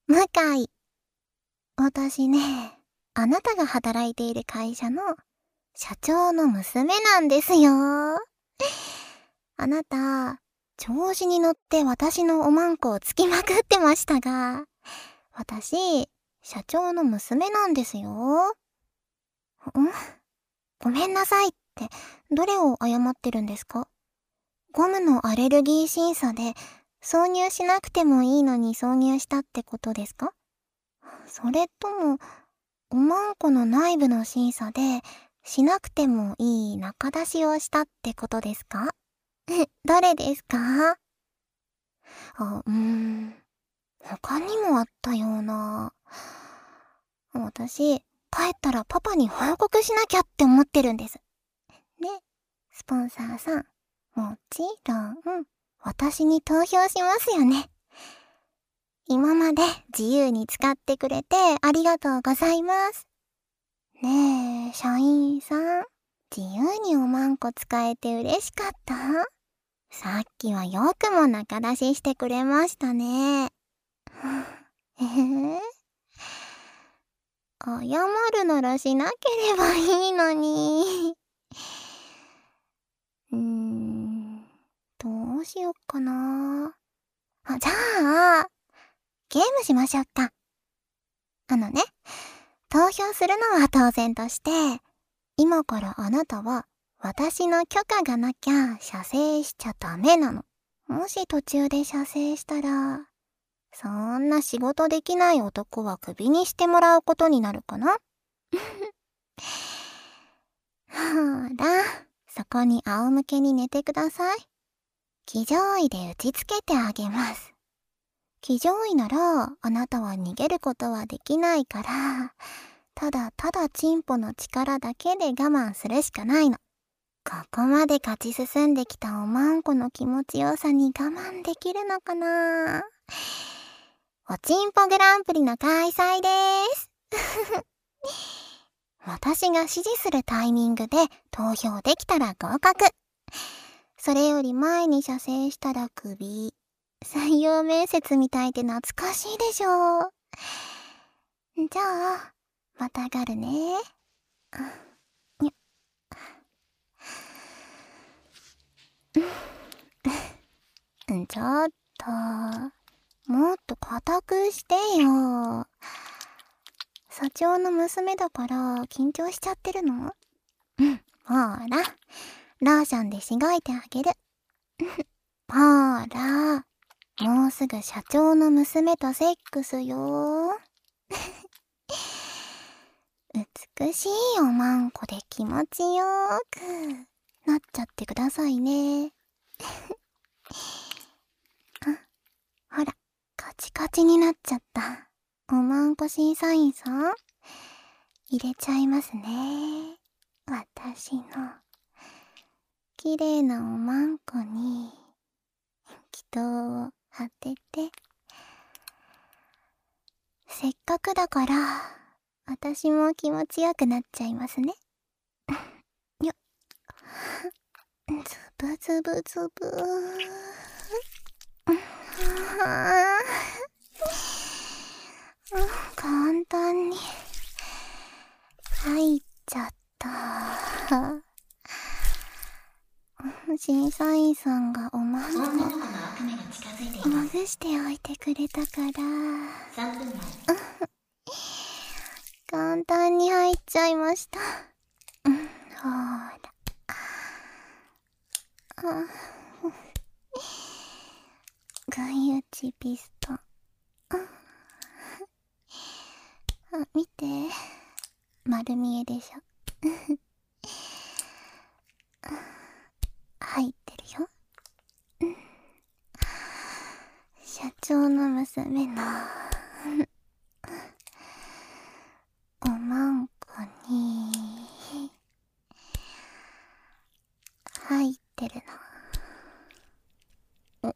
向井。私ね、あなたが働いている会社の社長の娘なんですよ。あなた、調子に乗って私のおまんこをつきまくってましたが、私、社長の娘なんですよ。ごめんなさいって、どれを謝ってるんですか？ ゴムのアレルギー審査で挿入しなくてもいいのに挿入したってことですか？それとも、おまんこの内部の審査でしなくてもいい中出しをしたってことですか？どれですか？他にもあったような。私、帰ったらパパに報告しなきゃって思ってるんです。ね、スポンサーさん、もちろん、私に投票しますよね。今まで自由に使ってくれてありがとうございます。ねえ、社員さん、自由におまんこ使えて嬉しかった？さっきはよくも仲出ししてくれましたね。謝るならしなければいいのに。どうしよっかな。じゃあ、ゲームしましょうか。投票するのは当然として、今からあなたは私の許可がなきゃ射精しちゃダメなの。もし途中で射精したら、そんな仕事できない男はクビにしてもらうことになるかな。ほら、そこに仰向けに寝てください。騎乗位で打ちつけてあげます。騎乗位ならあなたは逃げることはできないから、ただただチンポの力だけで我慢するしかないの。ここまで勝ち進んできたおまんこの気持ちよさに我慢できるのかな。おちんぽグランプリの開催でーす。私が指示するタイミングで投票できたら合格。それより前に射精したらクビ。採用面接みたいで懐かしいでしょ。じゃあ、またがるね。ちょっと、もっと固くしてよ。社長の娘だから緊張しちゃってるの？ほら、ローションでしごいてあげる。ほら、もうすぐ社長の娘とセックスよ。美しいおまんこで気持ちよーくなっちゃってくださいね。ほら、カチカチになっちゃった。おまんこ審査員さん、入れちゃいますね。私の綺麗なおまんこに気筒を当てて、せっかくだから私も気持ちよくなっちゃいますね。よっ、ズブズブズブ簡単に入っちゃった。審査員さんがおまんこ女の子の悪夢が近づいています。 ほぐしておいてくれたから 3分前。 簡単に入っちゃいました。ほら。ぐい打ちピストン。見て。丸見えでしょ。入ってるよ。社長の娘のおまんこに入ってるの。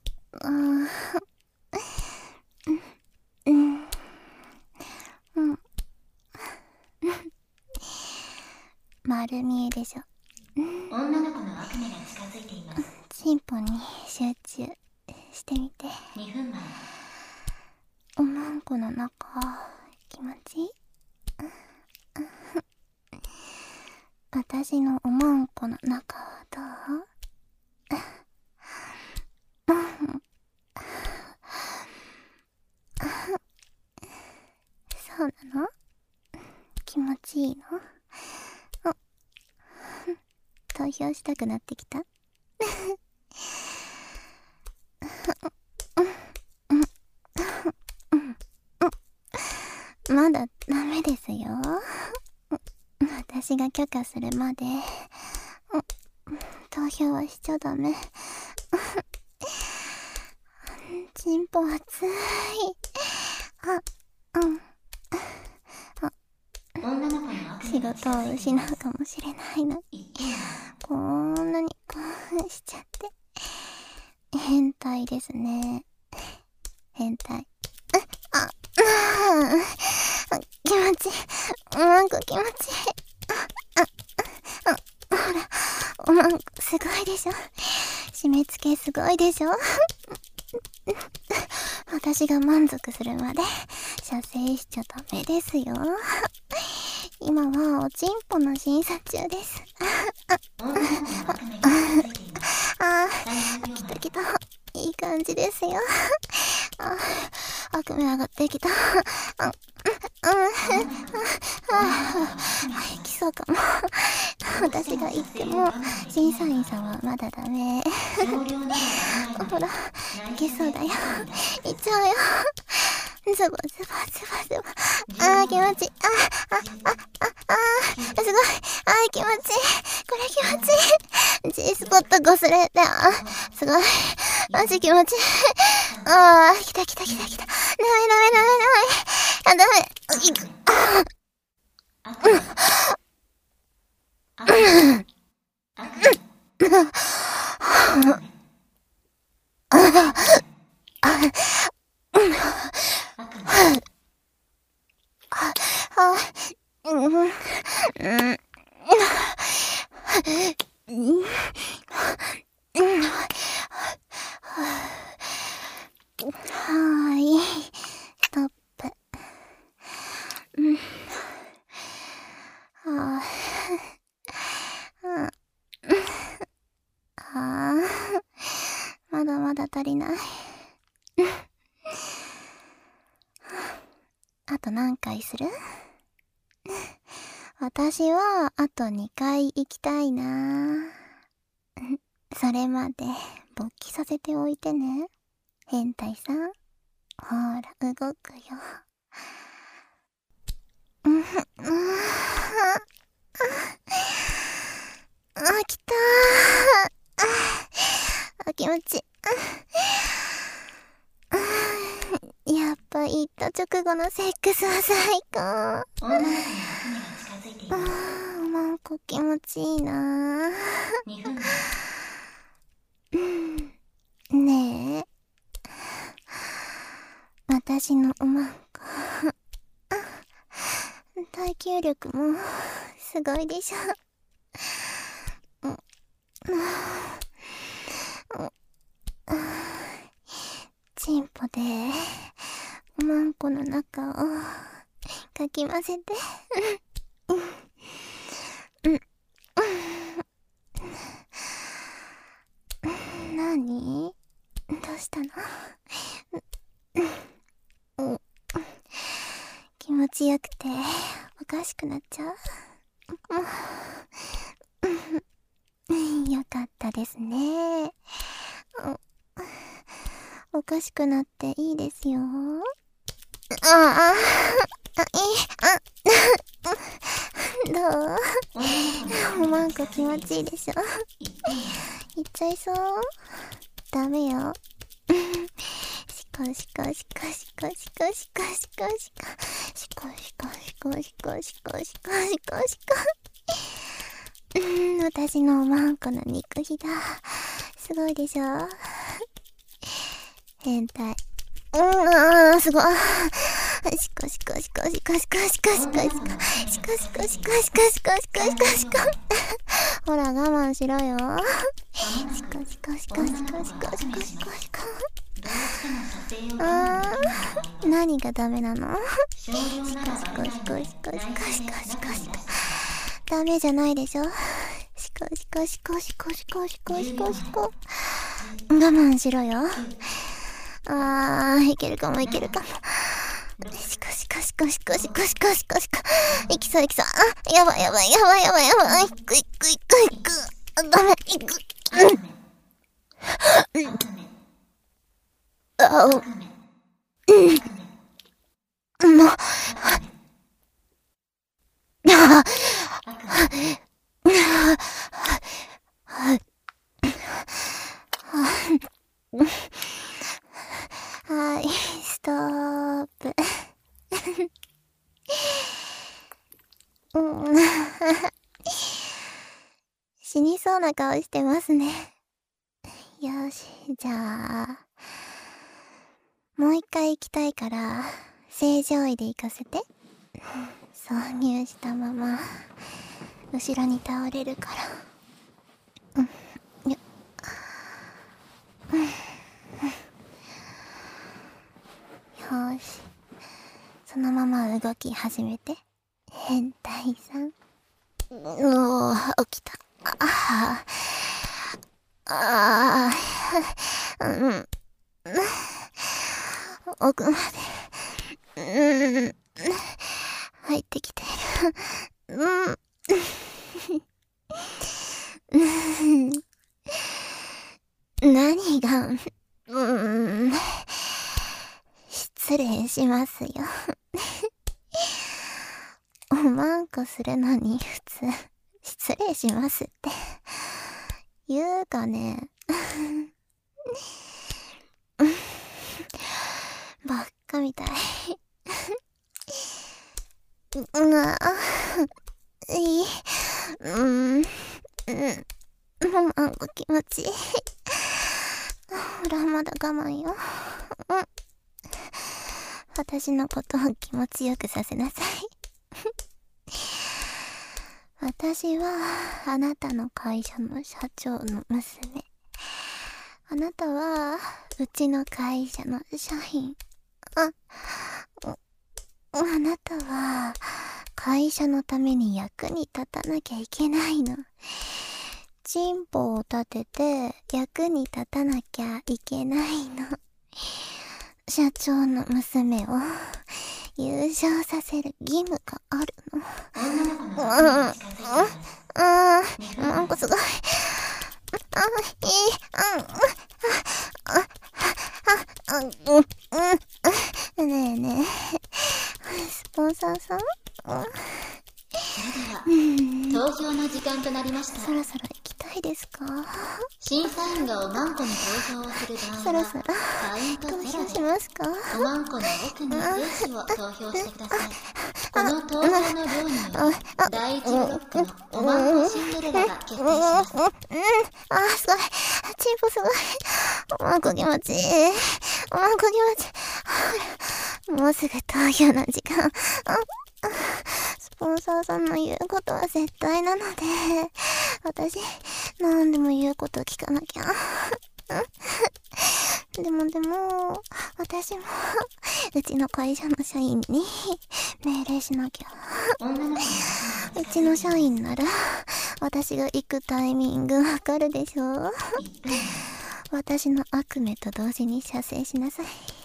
丸見えでしょ。 女の子の悪夢が近づいています。 チンポに集中してみて。 2分前。 おまんこの中気持ちいい？私のおまんこの中はどう？そうなの？気持ちいいの？投票したくなってきた。 私が許可するまで、投票はしちゃダメ。チンポ熱い。仕事を失うかもしれないのに、こんなに興奮しちゃって。変態ですね。変態。気持ちいい。なんか気持ちいい。ほら、おまんこすごいでしょ。締め付けすごいでしょ。私が満足するまで射精しちゃダメですよ。今はおちんぽの審査中です。来た来た。いい感じですよ。悪夢上がってきた。来そうかも。私が言っても審査員さんはまだダメ。ほら、いけそうだよ。いっちゃうよ。ズボズボズボズボ。気持ちいい。すごい。気持ちいい。これ気持ちいい。G スポットこすれて。すごい。マジ気持ちいい。来た来た来た来た。ダメ。ダストップ。まだまだ足りない。あと何回する？私はあと2回行きたいな。それまで勃起させておいてね。変態さん。ほら、動くよ。来たー。気持ちいい。やっぱ行った直後のセックスは最高。なんか気持ちいいな。ねえ、私のおまんこ耐久力もすごいでしょ。チンポでおまんこの中をかき混ぜて。何？どうしたの？気持ちよくておかしくなっちゃう。よかったですね。おかしくなっていいですよ。どう？おまんこ気持ちいいでしょ。いっちゃいそう？ダメよ。シコシコシコシコシコシコシコシコシコシコシコシコシコシコシコシコ。私のおまんこの肉ひだすごいでしょ。変態。すごい。シコシコシコシコシコシコシコシコシコシコシコシコシコシコシコ。ほら我慢しろよ。シコシコシコシコシコシコシコシコシコ。何がダメなの？シコシコシコシコシコシコシコシコシコ。ダメじゃないでしょ。シコシコシコシコシコシコシコシコ。我慢しろよ。いけるかもいけるかも。シコシコシコシコシコシコシコシコ。いきそういきそう。やばいやばいやばいやばいやばい。いくいくいくいく。ダメいく。もう。 はい、ストップ。死にそうな顔してますね。よし、じゃあ、もう一回行きたいから、正常位で行かせて。挿入したまま、後ろに倒れるから。よし。そのまま動き始めて。変態さん。おー、起きた。奥まで、入ってきてる。何が、失礼しますよ。おまんこするのに普通、失礼しますって言うかね。ばっかみたい。いい。おまんこ気持ちいい。ほら、まだ我慢よ。私のことを気持ちよくさせなさい。私はあなたの会社の社長の娘。あなたはうちの会社の社員。あなたは会社のために役に立たなきゃいけないの。チンポを立てて役に立たなきゃいけないの。社長の娘を優勝させる義務があるの。なんかすごい。ねえねえ、スポンサーさん？ それでは、投票の時間となりました。 そろそろ行きたいですか？ 審査員がおまんこに投票をする場合は、 そろそろカウント投票 0で、 しますか？ おまんこの奥に数字を投票してください。この投票の量により、第1ブロックのおまんこシンデレラが決定します。 すごい。チンポすごい。おまんこ気持ちいい。おまんこ気持ちいい。もうすぐ投票の時間。スポンサーさんの言うことは絶対なので、私、何でも言うこと聞かなきゃ。でも、私も、うちの会社の社員に命令しなきゃ。うちの社員なら、私が行くタイミングわかるでしょ？私の悪夢と同時に射精しなさい。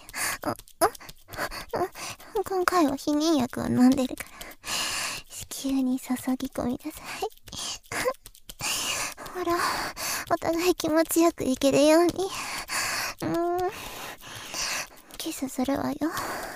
今回は避妊薬を飲んでるから、子宮に注ぎ込みなさい。ほら、お互い気持ちよくいけるように。キスするわよ。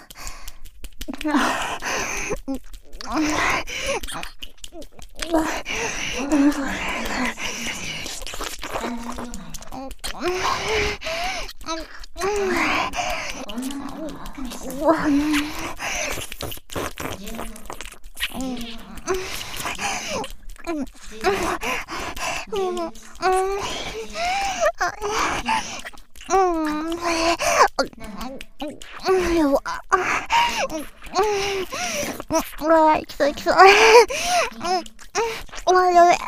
きついきつい。やべ。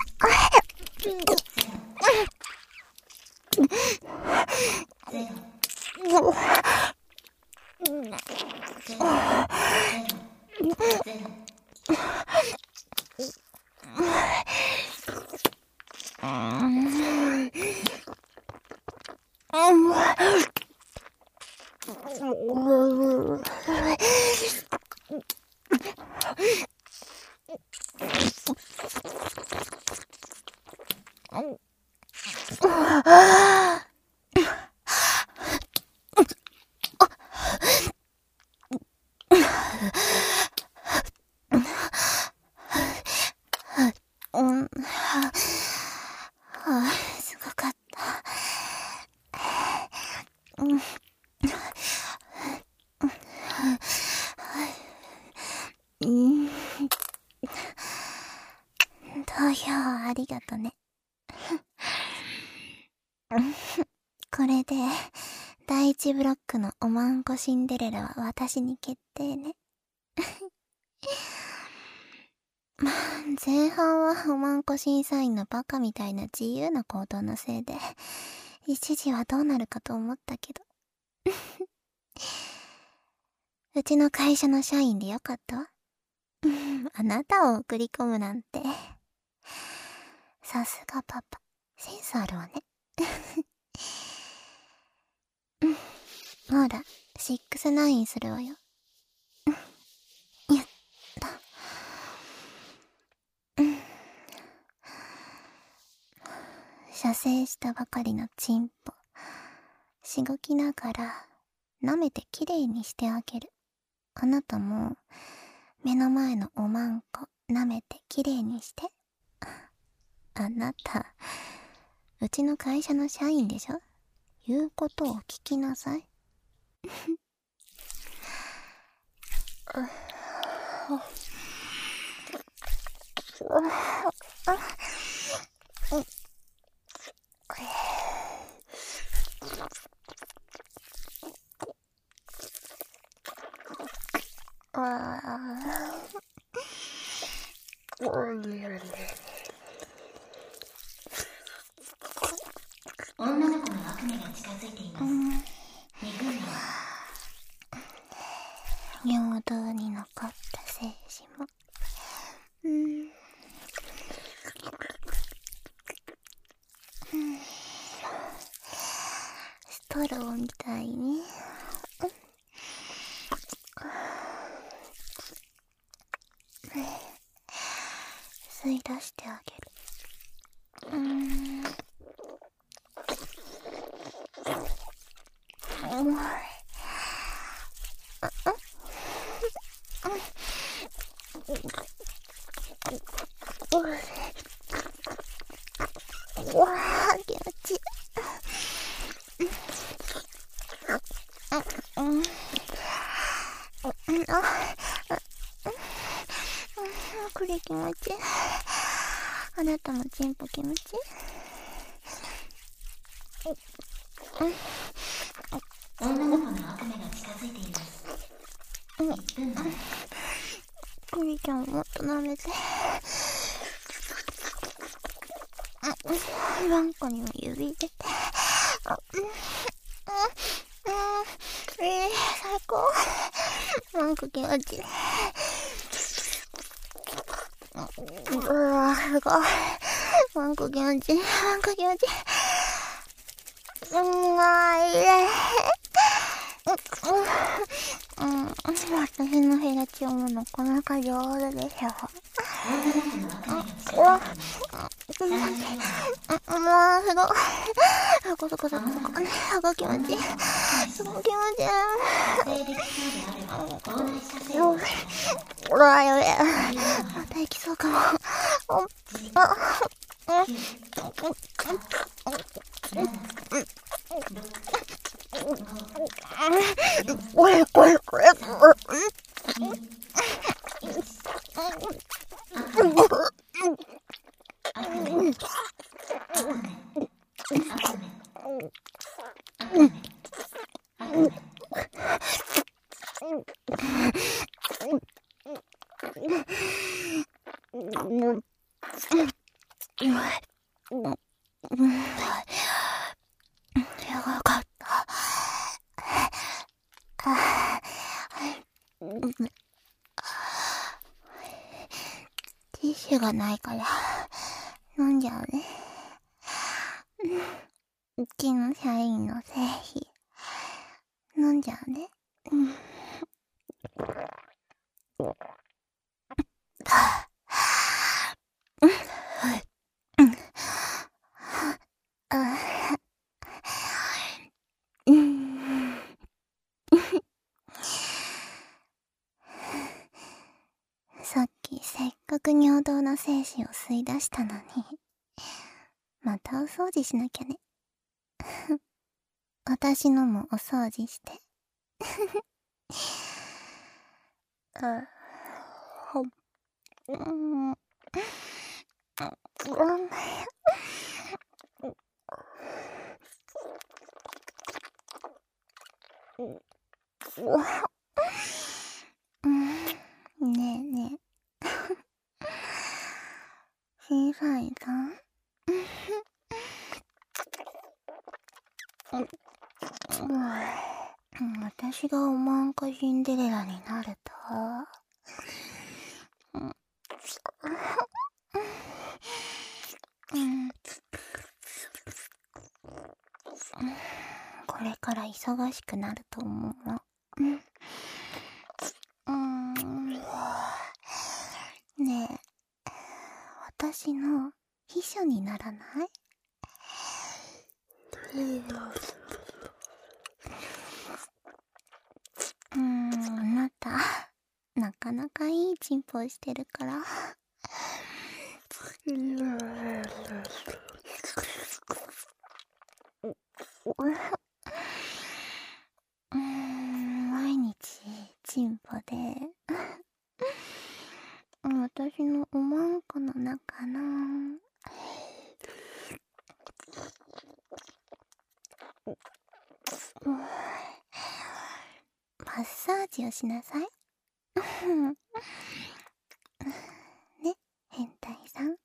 すごかった。 投票ありがとね。これで第一ブロックのおまんこシンデレラは私に決定ね。まあ、前半はおまんこ審査員のバカみたいな自由な行動のせいで一時はどうなるかと思ったけどうちの会社の社員でよかったわ。あなたを送り込むなんて。さすがパパ、センスあるわね。ほら、6-9するわよ。やった。射精したばかりのチンポ、しごきながら舐めてきれいにしてあげる。あなたも目の前のおまんこ舐めてきれいにして。あなた、うちの会社の社員でしょ。言うことを聞きなさい。 女の子の悪夢が近づいています。憎んだわ。 尿道に残った精子もストローみたいに吸い出してあげる。うわあ、気持ちいい。これ気持ちいい。あなたもチンポ気持ちいい。 女の子の悪夢が近づいています。1分だ。 クリちゃんもっと舐めて。ワンコにも指入れて。最高。ワンコ気持ちいい。うわすごい。ワンコ気持ちいい。ワンコ気持ちいい。いいね。私のヘラチオムのこのか上手でしょ。うわもうすごい。こそこそこそこね。すごい気持ちいい。すごい気持ちいい。うわやべえ。また行きそうかも。これ。よかった。ティッシュがないから飲んじゃうね。うちの社員の精子飲んじゃうね。さっきせっかく尿道の精子を吸い出したのに、またお掃除しなきゃね。 私のもお掃除して。ねえねえ。審査員さん、私がおまんこシンデレラになると、これから忙しくなると思うの。ねえ、私の秘書にならない？あなた、なかなかいいチンポをしてるから。毎日チンポで私のおまんこの中のマッサージをしなさい。ね、変態さん。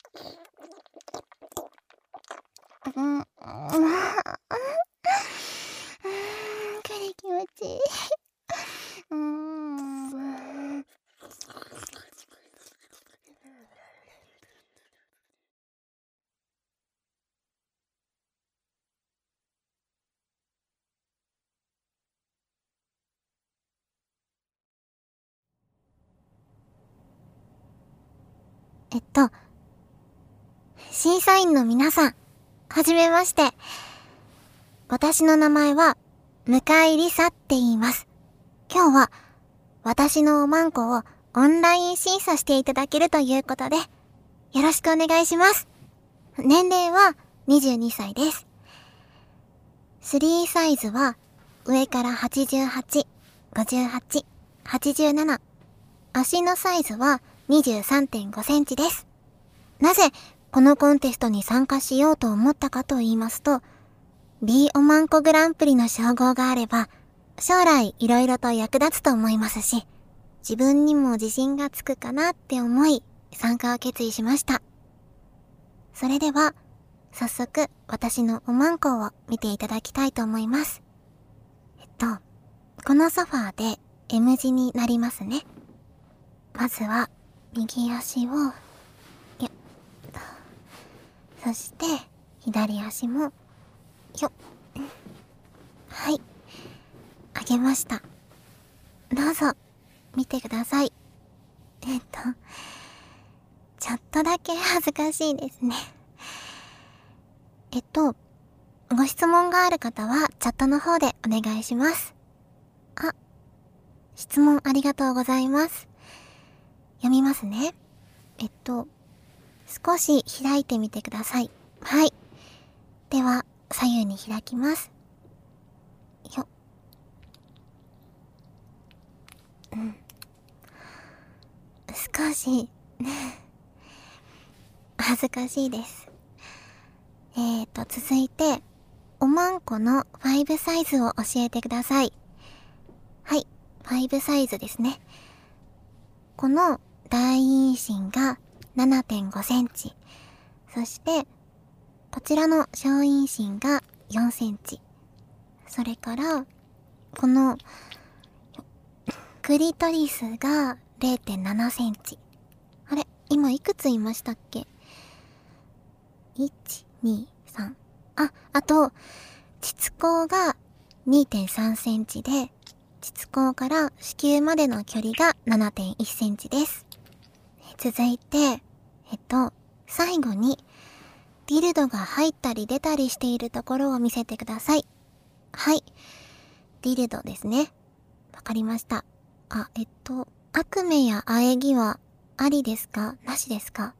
これ気持ちいい。審査員の皆さん、はじめまして。私の名前は、向井りさって言います。今日は、私のおまんこをオンライン審査していただけるということで、よろしくお願いします。年齢は22歳です。3サイズは、上から88、58、87。足のサイズは 23.5 センチです。なぜ、このコンテストに参加しようと思ったかと言いますと、B おまんこグランプリの称号があれば、将来いろいろと役立つと思いますし、自分にも自信がつくかなって思い、参加を決意しました。それでは、早速私のおまんこを見ていただきたいと思います。このソファーで M 字になりますね。まずは、右足を、そして、左足も、はい。あげました。どうぞ、見てください。ちょっとだけ恥ずかしいですね。ご質問がある方は、チャットの方でお願いします。あ、質問ありがとうございます。読みますね。少し開いてみてください。はい。では、左右に開きます。少し、恥ずかしいです。続いて、おまんこの5サイズを教えてください。はい、5サイズですね。この大陰唇が 7.5 センチ。そして、こちらの小陰唇が4センチ。それから、この、クリトリスが 0.7 センチ。あれ、今いくつ言いましたっけ？ 1、2、3。あと、膣口が 2.3 センチで、膣口から子宮までの距離が 7.1 センチです。続いて、最後に、ディルドが入ったり出たりしているところを見せてください。はい。ディルドですね。わかりました。悪夢や喘ぎはありですか？なしですか？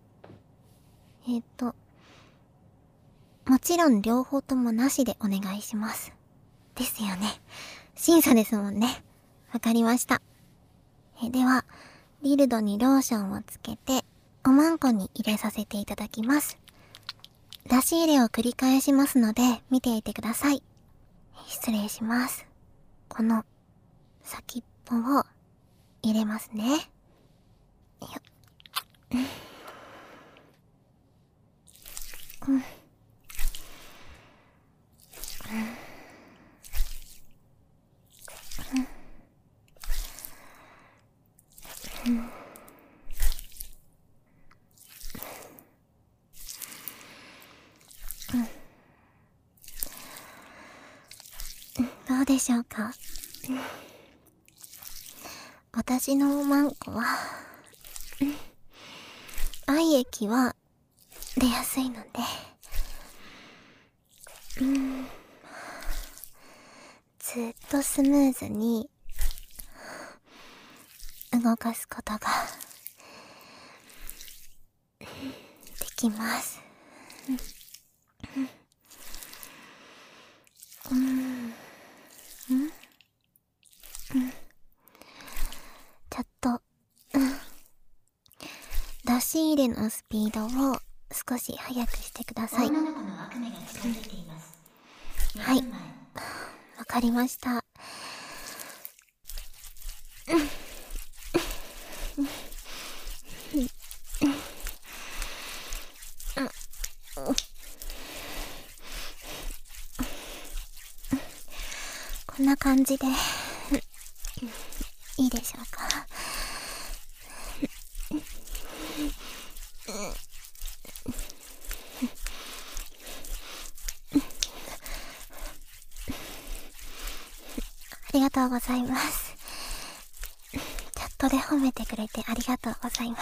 もちろん両方ともなしでお願いします。 ですよね。審査ですもんね。わかりました。では、ディルドにローションをつけて、おまんこに入れさせていただきます。出し入れを繰り返しますので、見ていてください。失礼します。この、先っぽを、入れますね。よっ。どうでしょうか。私のおまんこは、愛液は出やすいので、ずっとスムーズに動かすことができます。ちょっと、出し入れのスピードを少し速くしてください。 女の子の悪夢が近づいています。 はい、わかりました。こんな感じでいいでしょうか。ありがとうございます。チャットで褒めてくれてありがとうございます。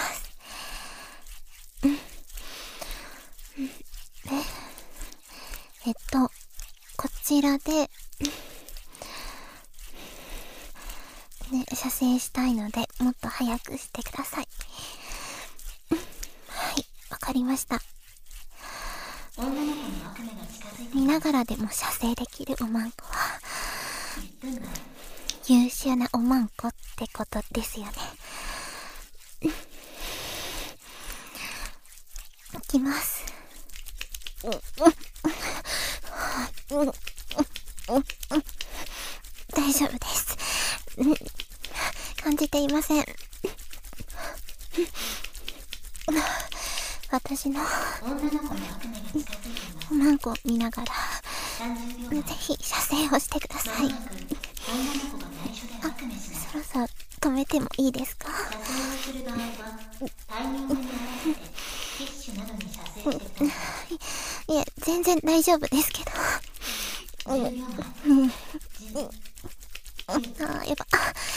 こちらで、ね、射精したいので、もっと早くしてください。はい、わかりました。 女の子の悪夢が近づいています。 見ながらでも射精できるおまんこは、 1分前。 優秀なおまんこってことですよね。いきます。大丈夫です。感じていません。私の女の子の悪夢が近づいています。 おまんこを見ながら、 30秒前。 ぜひ射精をしてください。 まもなく女の子が内緒で悪夢します。 そろそろ止めてもいいですか？ 射精をする場合はタイミングに合わせてティッシュなどに射精してください。 いえ、全然大丈夫ですけど。 10秒前。10、 やば。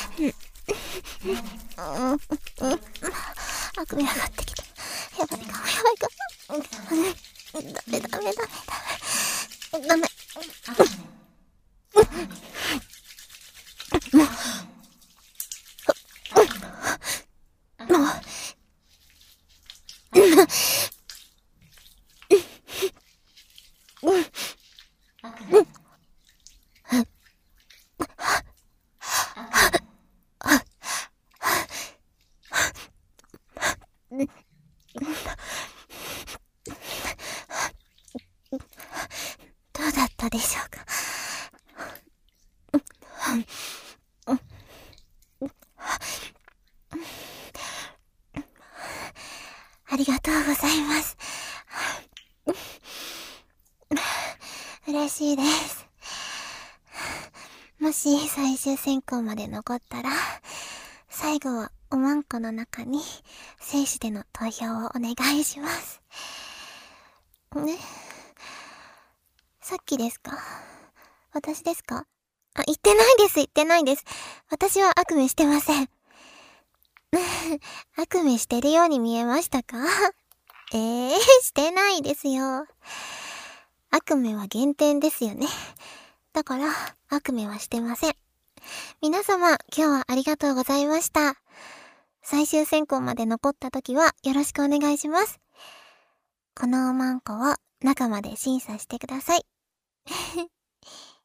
悪夢上がってきた。やばいかも、やばいかも。ダメ。どうだったでしょうか。ありがとうございます。嬉しいです。もし最終選考まで残ったら、最後はおまんこの中に精子での投票をお願いします。ね。さっきですか？私ですか？言ってないです。私は悪夢してません。悪夢してるように見えましたか？してないですよ。悪夢は減点ですよね。だから、悪夢はしてません。皆様、今日はありがとうございました。最終選考まで残った時はよろしくお願いします。このおまんこを中まで審査してください。